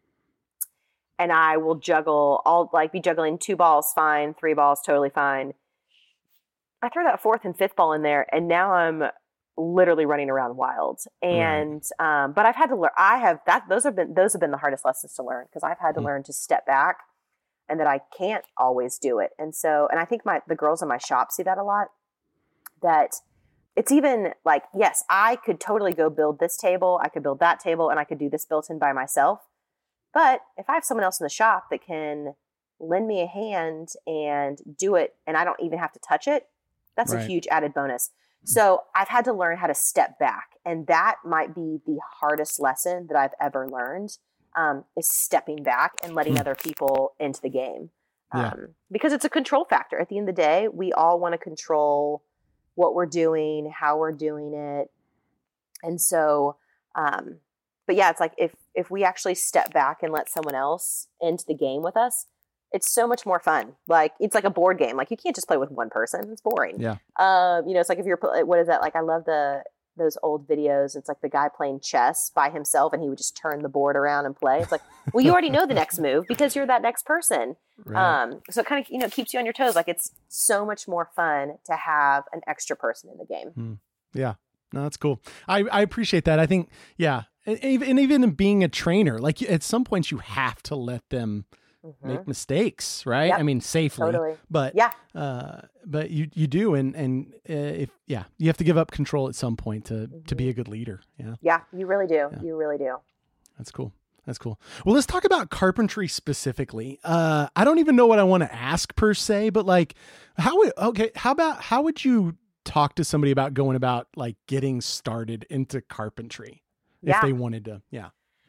And I will juggle all, like be juggling two balls, fine. Three balls, totally fine. I threw that fourth and fifth ball in there, and now I'm literally running around wild. And, right. um, but I've had to learn, I have that, those have been, those have been the hardest lessons to learn, because I've had to mm. learn to step back, and that I can't always do it. And so, and I think my, the girls in my shop see that a lot, that it's even like, yes, I could totally go build this table. I could build that table, and I could do this built-in by myself. But if I have someone else in the shop that can lend me a hand and do it, and I don't even have to touch it, that's right. a huge added bonus. So I've had to learn how to step back. And that might be the hardest lesson that I've ever learned, um, is stepping back and letting other people into the game. Um, yeah. Because it's a control factor. At the end of the day, we all want to control what we're doing, how we're doing it. And so, um, but yeah, it's like if, if we actually step back and let someone else into the game with us, it's so much more fun. Like, it's like a board game. Like, you can't just play with one person. It's boring. Yeah. Um, you know, it's like if you're, what is that? Like, I love the, those old videos. It's like the guy playing chess by himself, and he would just turn the board around and play. It's like, well, you already know the next move because you're that next person. Right. Um, so it kind of, you know, keeps you on your toes. Like, it's so much more fun to have an extra person in the game. Mm. Yeah. No, that's cool. I, I appreciate that. I think, yeah. And even, and even in being a trainer, like at some points you have to let them mm-hmm. make mistakes, right? Yep. I mean, safely, totally. but yeah, uh, but you, you do. And, and uh, if, yeah, you have to give up control at some point to, mm-hmm. to be a good leader. Yeah. Yeah, you really do. Yeah. You really do. That's cool. That's cool. Well, let's talk about carpentry specifically. Uh, I don't even know what I want to ask per se, but like how would, okay. How about, how would you talk to somebody about going about like getting started into carpentry yeah. if they wanted to? Yeah.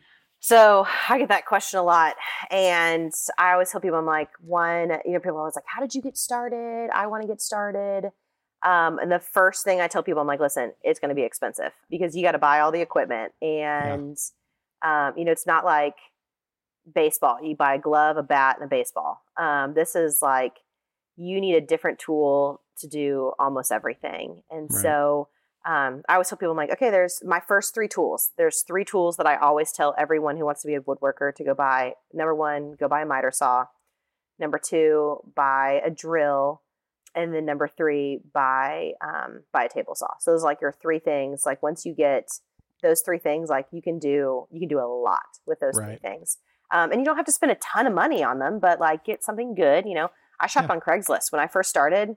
So I get that question a lot. And I always tell people, I'm like, one, you know, people are always like, how did you get started? I want to get started. Um, and the first thing I tell people, I'm like, listen, it's going to be expensive because you got to buy all the equipment. And, yeah. um, you know, it's not like baseball. You buy a glove, a bat, and a baseball. Um, this is like, you need a different tool to do almost everything. And right. so um, I always tell people, I'm like, okay, there's my first three tools. There's three tools that I always tell everyone who wants to be a woodworker to go buy. Number one, go buy a miter saw. Number two, buy a drill. And then number three, buy um, buy a table saw. So those are like your three things. Like once you get those three things, like you can do you can do a lot with those right. three things. Um, and you don't have to spend a ton of money on them, but like get something good, you know. I shopped yeah. on Craigslist. When I first started,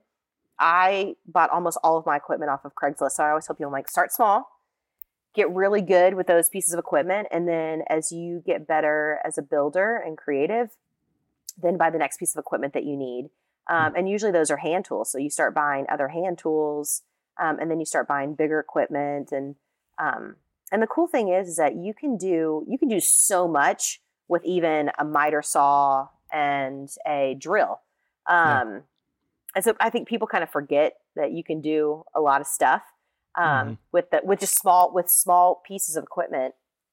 I bought almost all of my equipment off of Craigslist. So I always tell people, I'm like, start small, get really good with those pieces of equipment. And then as you get better as a builder and creative, then buy the next piece of equipment that you need. Um, and usually those are hand tools. So you start buying other hand tools um, and then you start buying bigger equipment. And um, and the cool thing is, is that you can do you can do so much with even a miter saw and a drill. Um, yeah. And so I think people kind of forget that you can do a lot of stuff um, mm-hmm. with the, with just small, with small pieces of equipment.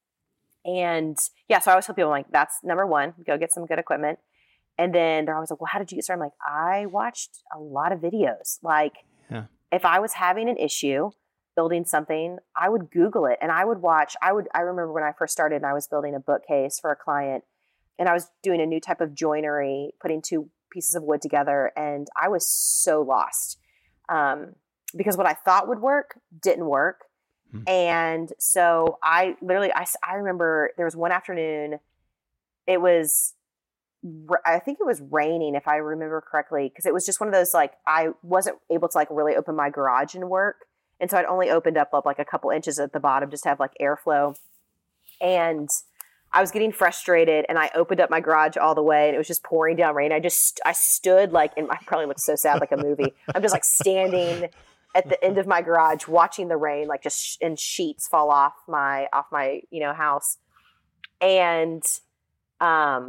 And yeah, so I always tell people like, that's number one, go get some good equipment. And then they're always like, well, how did you get started? I'm like, I watched a lot of videos. Like yeah. if I was having an issue building something, I would Google it and I would watch, I would, I remember when I first started and I was building a bookcase for a client and I was doing a new type of joinery, putting two pieces of wood together. And I was so lost um, because what I thought would work didn't work. Hmm. And so I literally, I, I remember there was one afternoon, it was, I think it was raining if I remember correctly. Cause it was just one of those, like, I wasn't able to like really open my garage and work. And so I'd only opened up, up like a couple inches at the bottom, just to have like airflow. And I was getting frustrated and I opened up my garage all the way and it was just pouring down rain. I just, I stood like, and I probably looked so sad, like a movie. I'm just like standing at the end of my garage, watching the rain, like just sh- in sheets fall off my, off my, you know, house. And, um,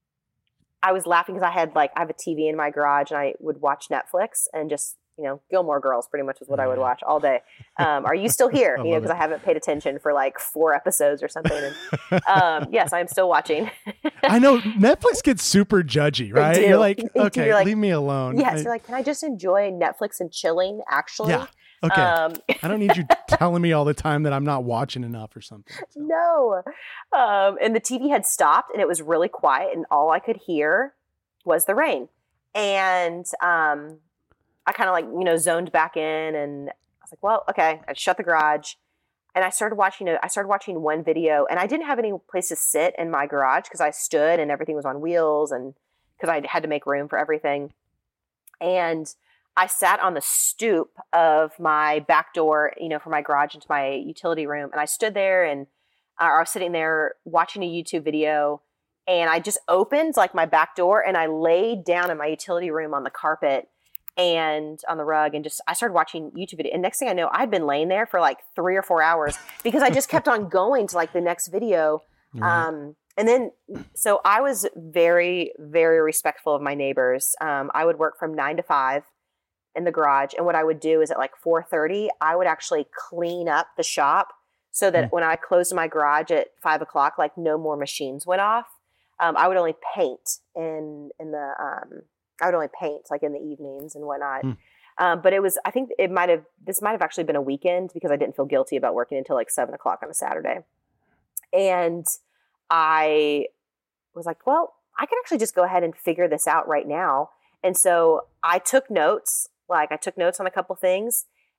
I was laughing because I had like, I have a T V in my garage and I would watch Netflix and just, you know, Gilmore Girls pretty much is what I would watch all day. Um, are you still here? You know, because I haven't paid attention for like four episodes or something. And, um, yes, I'm still watching. I know Netflix gets super judgy, right? You're like, okay, like, leave me alone. Yes, I, you're like, can I just enjoy Netflix and chilling? Actually, yeah. Okay. Um, I don't need you telling me all the time that I'm not watching enough or something. So. No. Um, and the T V had stopped and it was really quiet and all I could hear was the rain. And um, I kind of like, you know, zoned back in and I was like, well, okay. I shut the garage and I started watching, a, I started watching one video and I didn't have any place to sit in my garage because I stood and everything was on wheels and because I had to make room for everything. And I sat on the stoop of my back door, you know, from my garage into my utility room. And I stood there and uh, I was sitting there watching a YouTube video and I just opened like my back door and I laid down in my utility room on the carpet and on the rug and just, I started watching YouTube video. And next thing I know, I'd been laying there for like three or four hours because I just kept on going to like the next video. Right. Um, and then, so I was very, very respectful of my neighbors. Um, I would work from nine to five in the garage. And what I would do is at like four thirty, I would actually clean up the shop so that mm. when I closed my garage at five o'clock, like no more machines went off. Um, I would only paint in, in the, um, I would only paint like in the evenings and whatnot. Mm. Um, but it was, I think it might've, this might've actually been a weekend because I didn't feel guilty about working until like seven o'clock on a Saturday. And I was like, well, I can actually just go ahead and figure this out right now. And so I took notes. Like I took notes on a couple things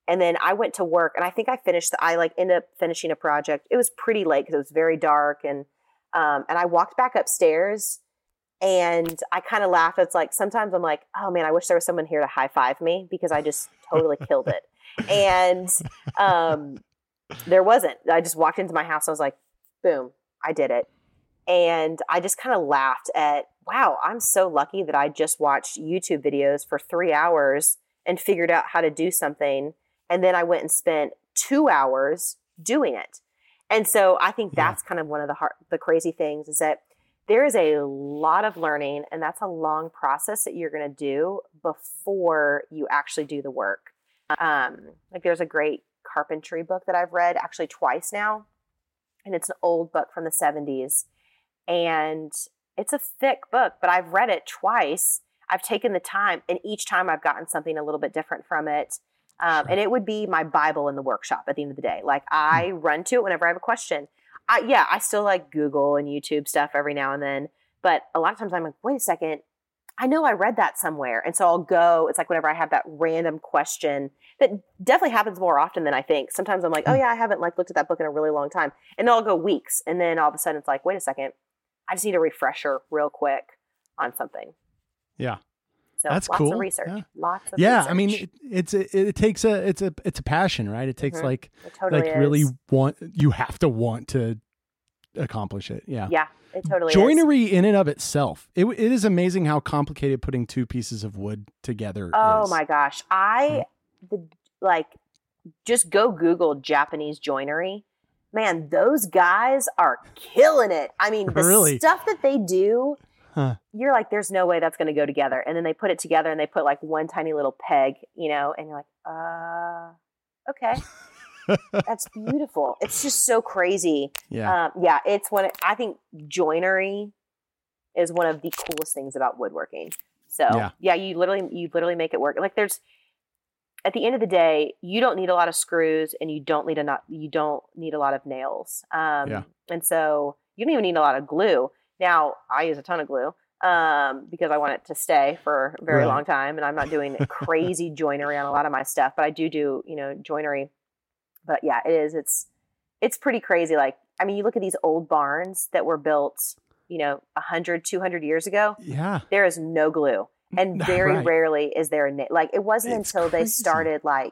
And then I went to work, and I think I finished, the, I like ended up finishing a project. It was pretty late because it was very dark. And, um, and I walked back upstairs, and I kind of laughed. It's like, sometimes I'm like, oh man, I wish there was someone here to high five me because I just totally killed it. And, um, there wasn't. I just walked into my house. I was like, boom, I did it. And I just kind of laughed at, wow, I'm so lucky that I just watched YouTube videos for three hours and figured out how to do something. And then I went and spent two hours doing it. And so I think that's yeah. kind of one of the hard, the crazy things is that there is a lot of learning, and that's a long process that you're going to do before you actually do the work. Um, like there's a great carpentry book that I've read actually twice now, and it's an old book from the seventies, and it's a thick book, but I've read it twice. I've taken the time, and each time I've gotten something a little bit different from it. Um, and it would be my Bible in the workshop at the end of the day. Like I run to it whenever I have a question. I, yeah, I still like Google and YouTube stuff every now and then, but a lot of times I'm like, wait a second, I know I read that somewhere. And so I'll go, it's like whenever I have that random question that definitely happens more often than I think. Sometimes I'm like, oh yeah, I haven't like looked at that book in a really long time. And then I'll go weeks. And then all of a sudden it's like, wait a second, I just need a refresher real quick on something. Yeah. So that's lots cool. of research. Yeah. Lots of yeah, research. I mean, it, it's a, it takes a it's a it's a passion, right? It takes mm-hmm. like it totally like is. really want you have to want to accomplish it. Yeah, yeah, it totally joinery is. in and of itself. It it is amazing how complicated putting two pieces of wood together. Oh is. my gosh, I the like just go Google Japanese joinery. Man, those guys are killing it. I mean, the really? stuff that they do. Huh. You're like, there's no way that's going to go together. And then they put it together and they put like one tiny little peg, you know, and you're like, uh, okay. That's beautiful. It's just so crazy. Yeah. Um, yeah. It's one, I think joinery is one of the coolest things about woodworking. So yeah. yeah, you literally, you literally make it work. Like there's, at the end of the day, you don't need a lot of screws and you don't need a not, you don't need a lot of nails. Um, yeah. And so you don't even need a lot of glue. Now, I use a ton of glue um, because I want it to stay for a very right. long time, and I'm not doing crazy joinery on a lot of my stuff, but I do do, you know, joinery. But yeah, it is. It's it's pretty crazy. Like, I mean, you look at these old barns that were built, you know, one hundred, two hundred years ago. Yeah. There is no glue. And very right. rarely is there a nail. Like, it wasn't it's until crazy. They started, like,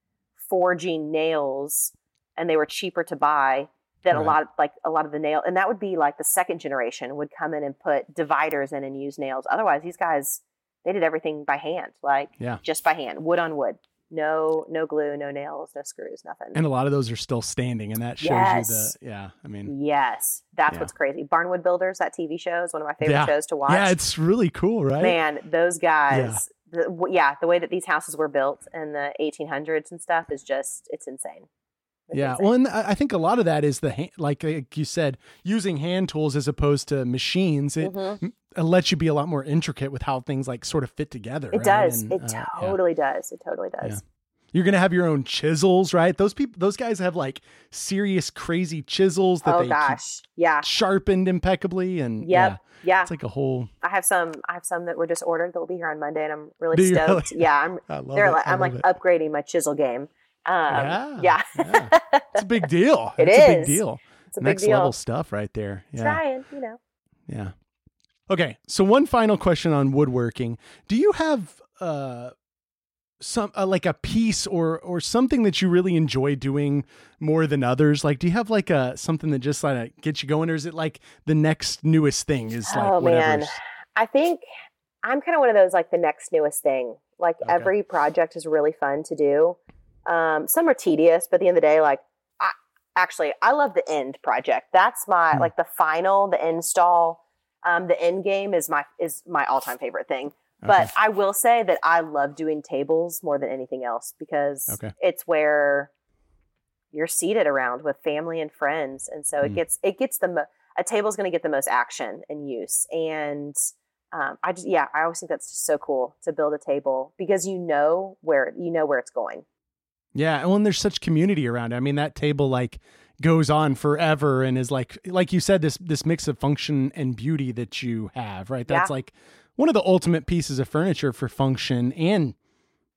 forging nails, and they were cheaper to buy, that right. a lot of like a lot of the nail, and that would be like the second generation would come in and put dividers in and use nails. Otherwise, these guys, they did everything by hand, like yeah. just by hand, wood on wood, no no glue, no nails, no screws, nothing. And a lot of those are still standing, and that shows yes. you the yeah. I mean, yes, that's yeah. what's crazy. Barnwood Builders, that T V show is one of my favorite yeah. shows to watch. Yeah, it's really cool, right? Man, those guys. Yeah. The, yeah, the way that these houses were built in the eighteen hundreds and stuff is just it's insane. It's yeah, insane. well, and I think a lot of that is the hand, like, like you said, using hand tools as opposed to machines. It, mm-hmm. it lets you be a lot more intricate with how things like sort of fit together. It right? does. And, it uh, totally yeah. does. It totally does. Yeah. You're gonna have your own chisels, right? Those people, those guys have like serious, crazy chisels that oh, they gosh. keep yeah. sharpened impeccably, and yep. yeah, yeah, it's like a whole. I have some. I have some that were just ordered that will be here on Monday, and I'm really Do stoked. Really? Yeah, I'm. I love they're it. like, I I'm like it. upgrading my chisel game. Um, yeah, yeah, yeah. It's a big deal. It it's is. a big deal. It's a Next big deal. level stuff right there. Yeah. Trying, you know. Yeah. Okay, so one final question on woodworking: do you have uh some uh, like a piece or or something that you really enjoy doing more than others? Like, do you have like a something that just like gets you going, or is it like the next newest thing is like oh whatever's... man, I think I'm kind of one of those like the next newest thing. Like okay. every project is really fun to do. Um, some are tedious, but at the end of the day, like I, actually, I love the end project. That's my hmm. like the final, the install, um, the end game is my is my all time favorite thing. But okay. I will say that I love doing tables more than anything else because okay. it's where you're seated around with family and friends, and so mm. it gets it gets the mo- a table's going to get the most action and use. And um, I just yeah, I always think that's just so cool to build a table because you know where you know where it's going. Yeah, and when there's such community around it, I mean that table like goes on forever and is like like you said this this mix of function and beauty that you have, right? That's yeah. like one of the ultimate pieces of furniture for function and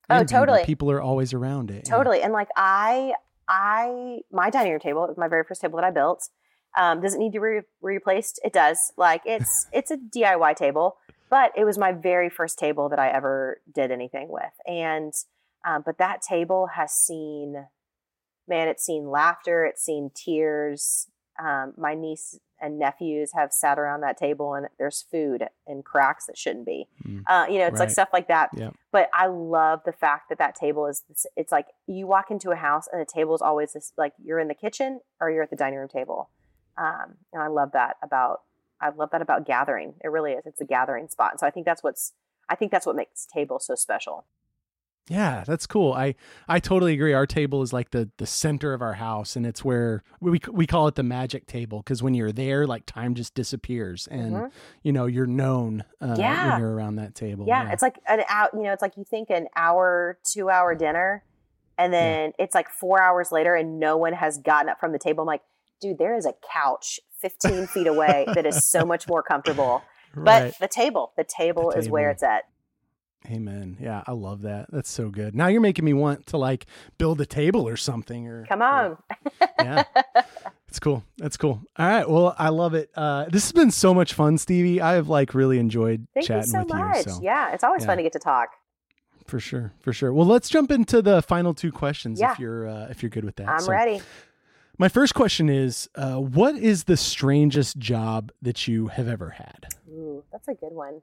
Oh, and beauty. totally. People are always around it. Totally. Yeah. And like I, I, my dining room table, it was my very first table that I built. Um, does it need to be re- replaced? It does. Like it's, it's a D I Y table, but it was my very first table that I ever did anything with. And, um, but that table has seen, man, it's seen laughter. It's seen tears. Um, my niece and nephews have sat around that table and there's food and cracks that shouldn't be. Mm. Uh, you know, it's right. like stuff like that. Yeah. But I love the fact that that table is, this, it's like you walk into a house and the table is always this, like you're in the kitchen or you're at the dining room table. Um, and I love that about, I love that about gathering. It really is. It's a gathering spot. And so I think that's what's, I think that's what makes tables so special. Yeah, that's cool. I, I totally agree. Our table is like the, the center of our house, and it's where we we call it the magic table, because when you're there, like time just disappears, and mm-hmm. you know you're known uh, yeah. when you're around that table. Yeah, yeah. it's like an out. You know, it's like you think an hour, two hour dinner, and then yeah. it's like four hours later, and no one has gotten up from the table. I'm like, dude, there is a couch fifteen feet away that is so much more comfortable. Right. But the table, the table the is table. where it's at. Amen. Yeah, I love that. That's so good. Now you're making me want to like build a table or something. Or come on. Or, yeah, it's cool. That's cool. All right. Well, I love it. Uh, this has been so much fun, Stevie. I have like really enjoyed Thank chatting you so with much. you. So yeah, it's always yeah. fun to get to talk. For sure. For sure. Well, let's jump into the final two questions yeah. if you're uh, if you're good with that. I'm so, ready. My first question is, uh, what is the strangest job that you have ever had? Ooh, that's a good one.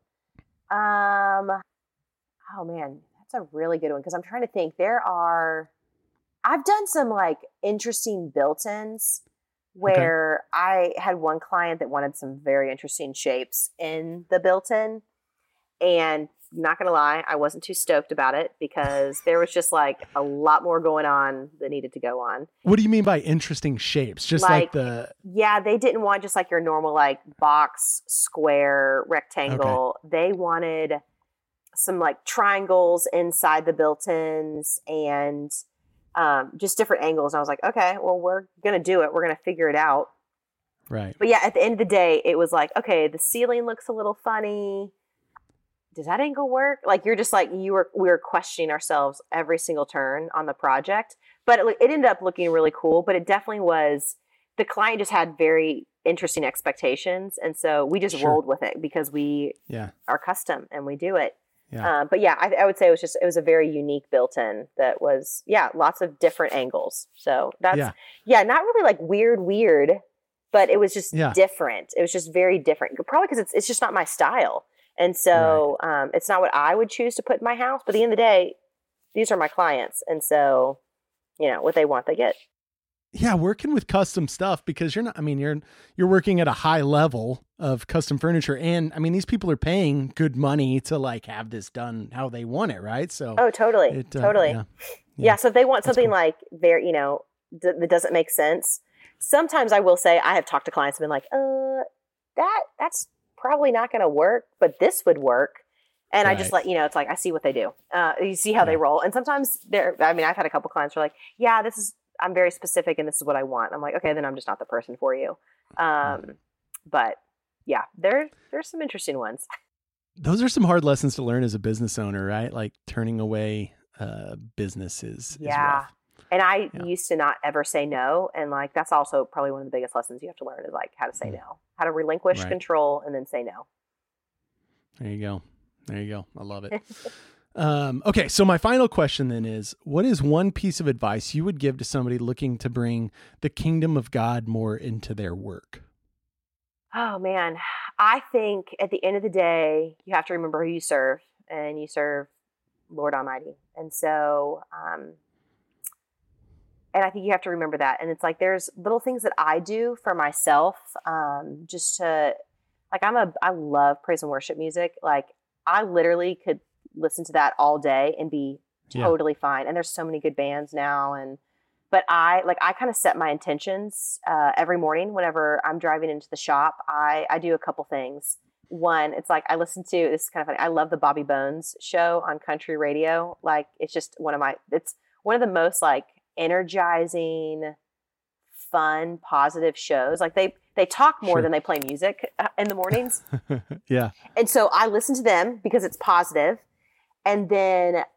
Um. Oh man, that's a really good one. Cause I'm trying to think there are, I've done some like interesting built-ins where okay. I had one client that wanted some very interesting shapes in the built-in, and not going to lie, I wasn't too stoked about it because there was just like a lot more going on that needed to go on. What do you mean by interesting shapes? Just like, like the, yeah, they didn't want just like your normal, like box, square, rectangle. Okay. They wanted some like triangles inside the built-ins and um, just different angles. And I was like, okay, well, we're going to do it. We're going to figure it out. Right. But yeah, at the end of the day, it was like, okay, the ceiling looks a little funny. Does that angle work? Like you're just like, you were, we were questioning ourselves every single turn on the project, but it, it ended up looking really cool. But it definitely was, the client just had very interesting expectations. And so we just sure. rolled with it because we yeah. are custom and we do it. Yeah. Uh, but yeah, I, I would say it was just, it was a very unique built-in that was, yeah, lots of different angles. So that's, yeah, yeah not really like weird, weird, but it was just yeah. different. It was just very different. Probably because it's it's just not my style. And so right. um, it's not what I would choose to put in my house. But at the end of the day, these are my clients. And so, you know, what they want, they get. Yeah, working with custom stuff, because you're not, I mean, you're, you're working at a high level of custom furniture. And I mean, these people are paying good money to like have this done how they want it. Right. So, oh, totally. It, uh, totally. Yeah. Yeah. yeah. So if they want something cool. like very, you know, d- that doesn't make sense. Sometimes I will say, I have talked to clients and been like, uh, that, that's probably not going to work, but this would work. And right. I just let, you know, it's like, I see what they do. Uh, you see how yeah. they roll. And sometimes they're, I mean, I've had a couple clients who are like, yeah, this is, I'm very specific and this is what I want. I'm like, okay, then I'm just not the person for you. Um, but yeah, there, there's some interesting ones. Those are some hard lessons to learn as a business owner, right? Like turning away uh, businesses. Yeah. Is rough. And I yeah. used to not ever say no. And like, that's also probably one of the biggest lessons you have to learn is like how to say mm. no, how to relinquish right. control and then say no. There you go. There you go. I love it. Um, okay. So my final question then is, what is one piece of advice you would give to somebody looking to bring the kingdom of God more into their work? Oh man. I think at the end of the day, you have to remember who you serve, and you serve Lord Almighty. And so, um, and I think you have to remember that. And it's like, there's little things that I do for myself, um, just to like, I'm a, I love praise and worship music. Like I literally could listen to that all day and be totally yeah. fine. And there's so many good bands now. And, but I like, I kind of set my intentions, uh, every morning, whenever I'm driving into the shop, I, I do a couple things. One, it's like, I listen to, this is kind of funny. I love the Bobby Bones show on country radio. Like, it's just one of my, it's one of the most like energizing, fun, positive shows. Like they, they talk more sure. than they play music in the mornings. yeah. And so I listen to them because it's positive. And then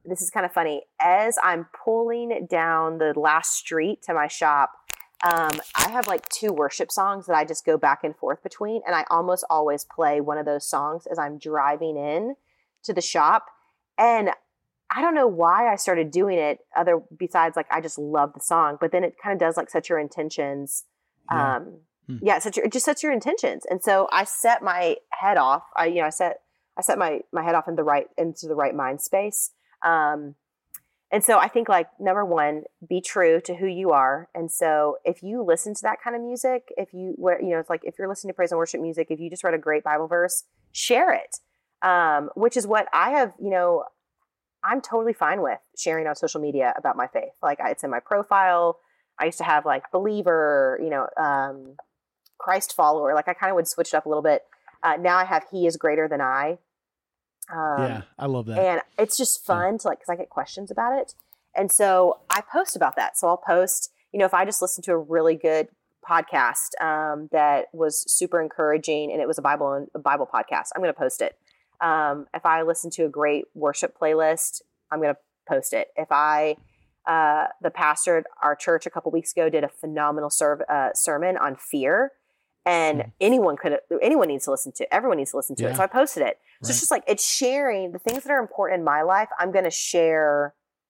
this is kind of funny. As I'm pulling down the last street to my shop, um, I have like two worship songs that I just go back and forth between. And I almost always play one of those songs as I'm driving in to the shop. And I don't know why I started doing it other besides like, I just love the song, but then it kind of does like set your intentions. Yeah. Um, hmm. yeah, set your, it just sets your intentions. And so I set my head off. I, you know, I set, I set my, my head off in the right, into the right mind space. Um, and so I think like, number one, be true to who you are. And so if you listen to that kind of music, if you, where, you know, it's like, if you're listening to praise and worship music, if you just read a great Bible verse, share it. Um, which is what I have, you know, I'm totally fine with sharing on social media about my faith. Like it's in my profile. I used to have like believer, you know, um, Christ follower. Like I kind of would switch it up a little bit. Uh, now I have he is greater than I. Um, yeah, I love that. And it's just fun yeah. to like, cause I get questions about it. And so I post about that. So I'll post, you know, if I just listened to a really good podcast um, that was super encouraging and it was a Bible, a Bible podcast, I'm going to post it. Um, if I listen to a great worship playlist, I'm going to post it. If I, uh, the pastor at our church a couple weeks ago did a phenomenal serve, uh, sermon on fear, and mm. anyone could, anyone needs to listen to, everyone needs to listen to yeah. it. So I posted it. So right. it's just like, it's sharing the things that are important in my life. I'm going to share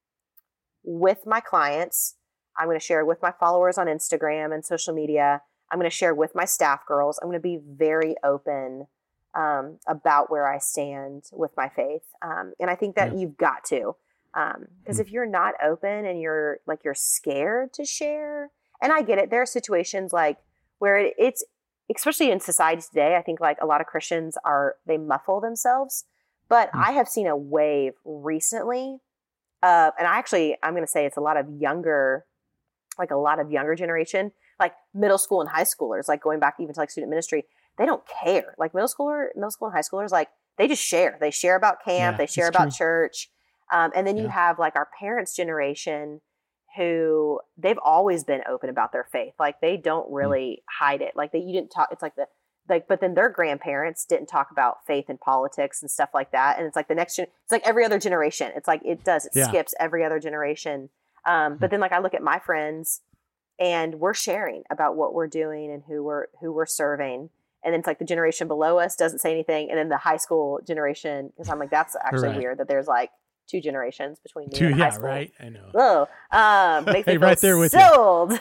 with my clients. I'm going to share with my followers on Instagram and social media. I'm going to share with my staff girls. I'm going to be very open Um, about where I stand with my faith. Um, and I think that yeah. you've got to, um, because mm. if you're not open and you're like, you're scared to share, and I get it, there are situations like where it, it's, especially in society today, I think like a lot of Christians are, they muffle themselves, but mm. I have seen a wave recently. Uh, and I actually, I'm going to say it's a lot of younger, like a lot of younger generation, like middle school and high schoolers, like going back even to like student ministry. They don't care. Like middle schooler, middle school and high schoolers, like they just share. They share about camp. Yeah, they share about true. church. Um, and then yeah. you have like our parents' generation who they've always been open about their faith. Like they don't really mm. hide it. Like that you didn't talk. It's like the, like, but then their grandparents didn't talk about faith and politics and stuff like that. And it's like the next, gen- it's like every other generation. It's like, it does, it yeah. skips every other generation. Um, but then like I look at my friends and we're sharing about what we're doing and who we're, who we're serving. And then it's like the generation below us doesn't say anything. And then the high school generation, because I'm like, that's actually right. weird that there's like two generations between me two, and yeah, high school. Right. I know. Oh, um, makes me hey, feel right there with so you. old.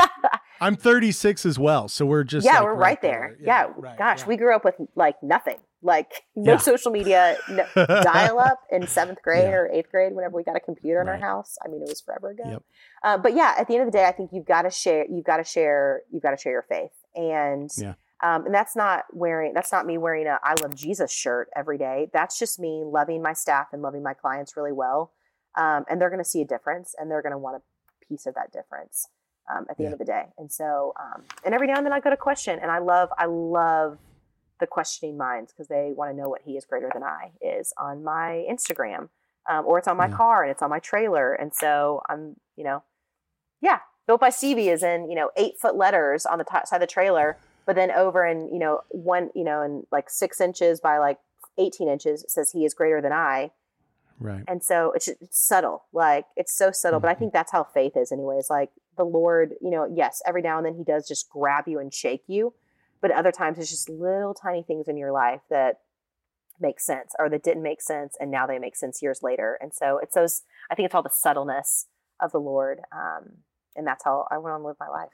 I'm thirty-six as well. So we're just, yeah, like we're right, right there. there. Yeah. yeah. Right, Gosh, yeah. we grew up with like nothing, like no yeah. social media, no, dial up in seventh grade yeah. or eighth grade, whenever we got a computer in right. our house. I mean, it was forever ago. Yep. Uh, but yeah, at the end of the day, I think you've got to share, you've got to share, you've got to share your faith. And, yeah. Um, and that's not wearing, that's not me wearing a I love Jesus shirt every day. That's just me loving my staff and loving my clients really well. Um, and they're going to see a difference and they're going to want a piece of that difference um, at the yeah. end of the day. And so, um, and every now and then I go to question, and I love, I love the questioning minds because they want to know what he is greater than I is on my Instagram, um, or it's on my yeah. car and it's on my trailer. And so I'm, you know, yeah, Built by Stevie is in, you know, eight foot letters on the top side of the trailer. But then over in, you know, one, you know, in like six inches by like eighteen inches, it says he is greater than I. Right. And so it's, it's subtle, like it's so subtle, mm-hmm. but I think that's how faith is anyways. Like the Lord, you know, yes, every now and then he does just grab you and shake you, but other times it's just little tiny things in your life that make sense or that didn't make sense. And now they make sense years later. And so it's those, I think it's all the subtleness of the Lord. Um, and that's how I want to live my life.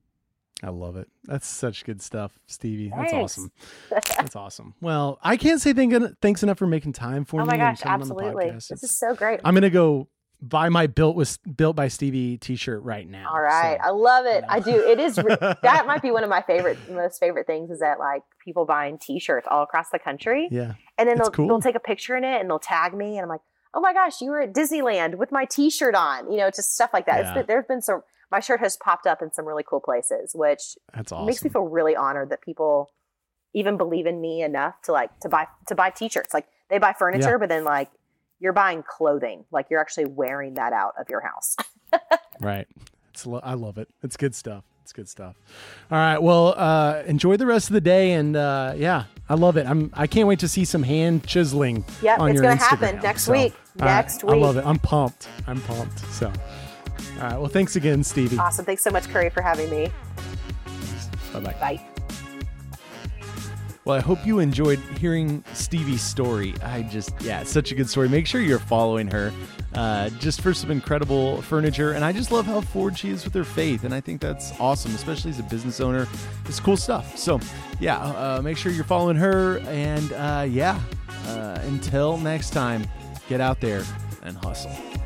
I love it. That's such good stuff, Stevie. Thanks. That's awesome. That's awesome. Well, I can't say thank, thanks enough for making time for oh me. Oh my gosh, absolutely. This it's, is so great. I'm going to go buy my built with built by Stevie t-shirt right now. All right. So, I love it. you know. I do. It is, that might be one of my favorite, most favorite things is that like people buying t-shirts all across the country. Yeah. And then they'll, cool. they'll take a picture in it and they'll tag me. And I'm like, oh my gosh, you were at Disneyland with my t-shirt on, you know, just stuff like that. Yeah. It's been, there've been some, my shirt has popped up in some really cool places, which That's awesome. makes me feel really honored that people even believe in me enough to like, to buy, to buy t-shirts. Like they buy furniture, Yeah. but then like you're buying clothing, like you're actually wearing that out of your house. Right. It's, I love it. It's good stuff. It's good stuff. All right. Well, uh, enjoy the rest of the day. And uh, yeah, I love it. I'm, I can't wait to see some hand chiseling Yep, on it's your going to Instagram. happen next So, week. all right, Next week. I love it. I'm pumped. I'm pumped. So, all right. Well, thanks again, Stevie. Awesome. Thanks so much, Curry, for having me. Bye-bye. Bye. Well, I hope you enjoyed hearing Stevie's story. I just, yeah, it's such a good story. Make sure you're following her uh, just for some incredible furniture. And I just love how forward she is with her faith. And I think that's awesome, especially as a business owner. It's cool stuff. So, yeah, uh, make sure you're following her. And, uh, yeah, uh, until next time, get out there and hustle.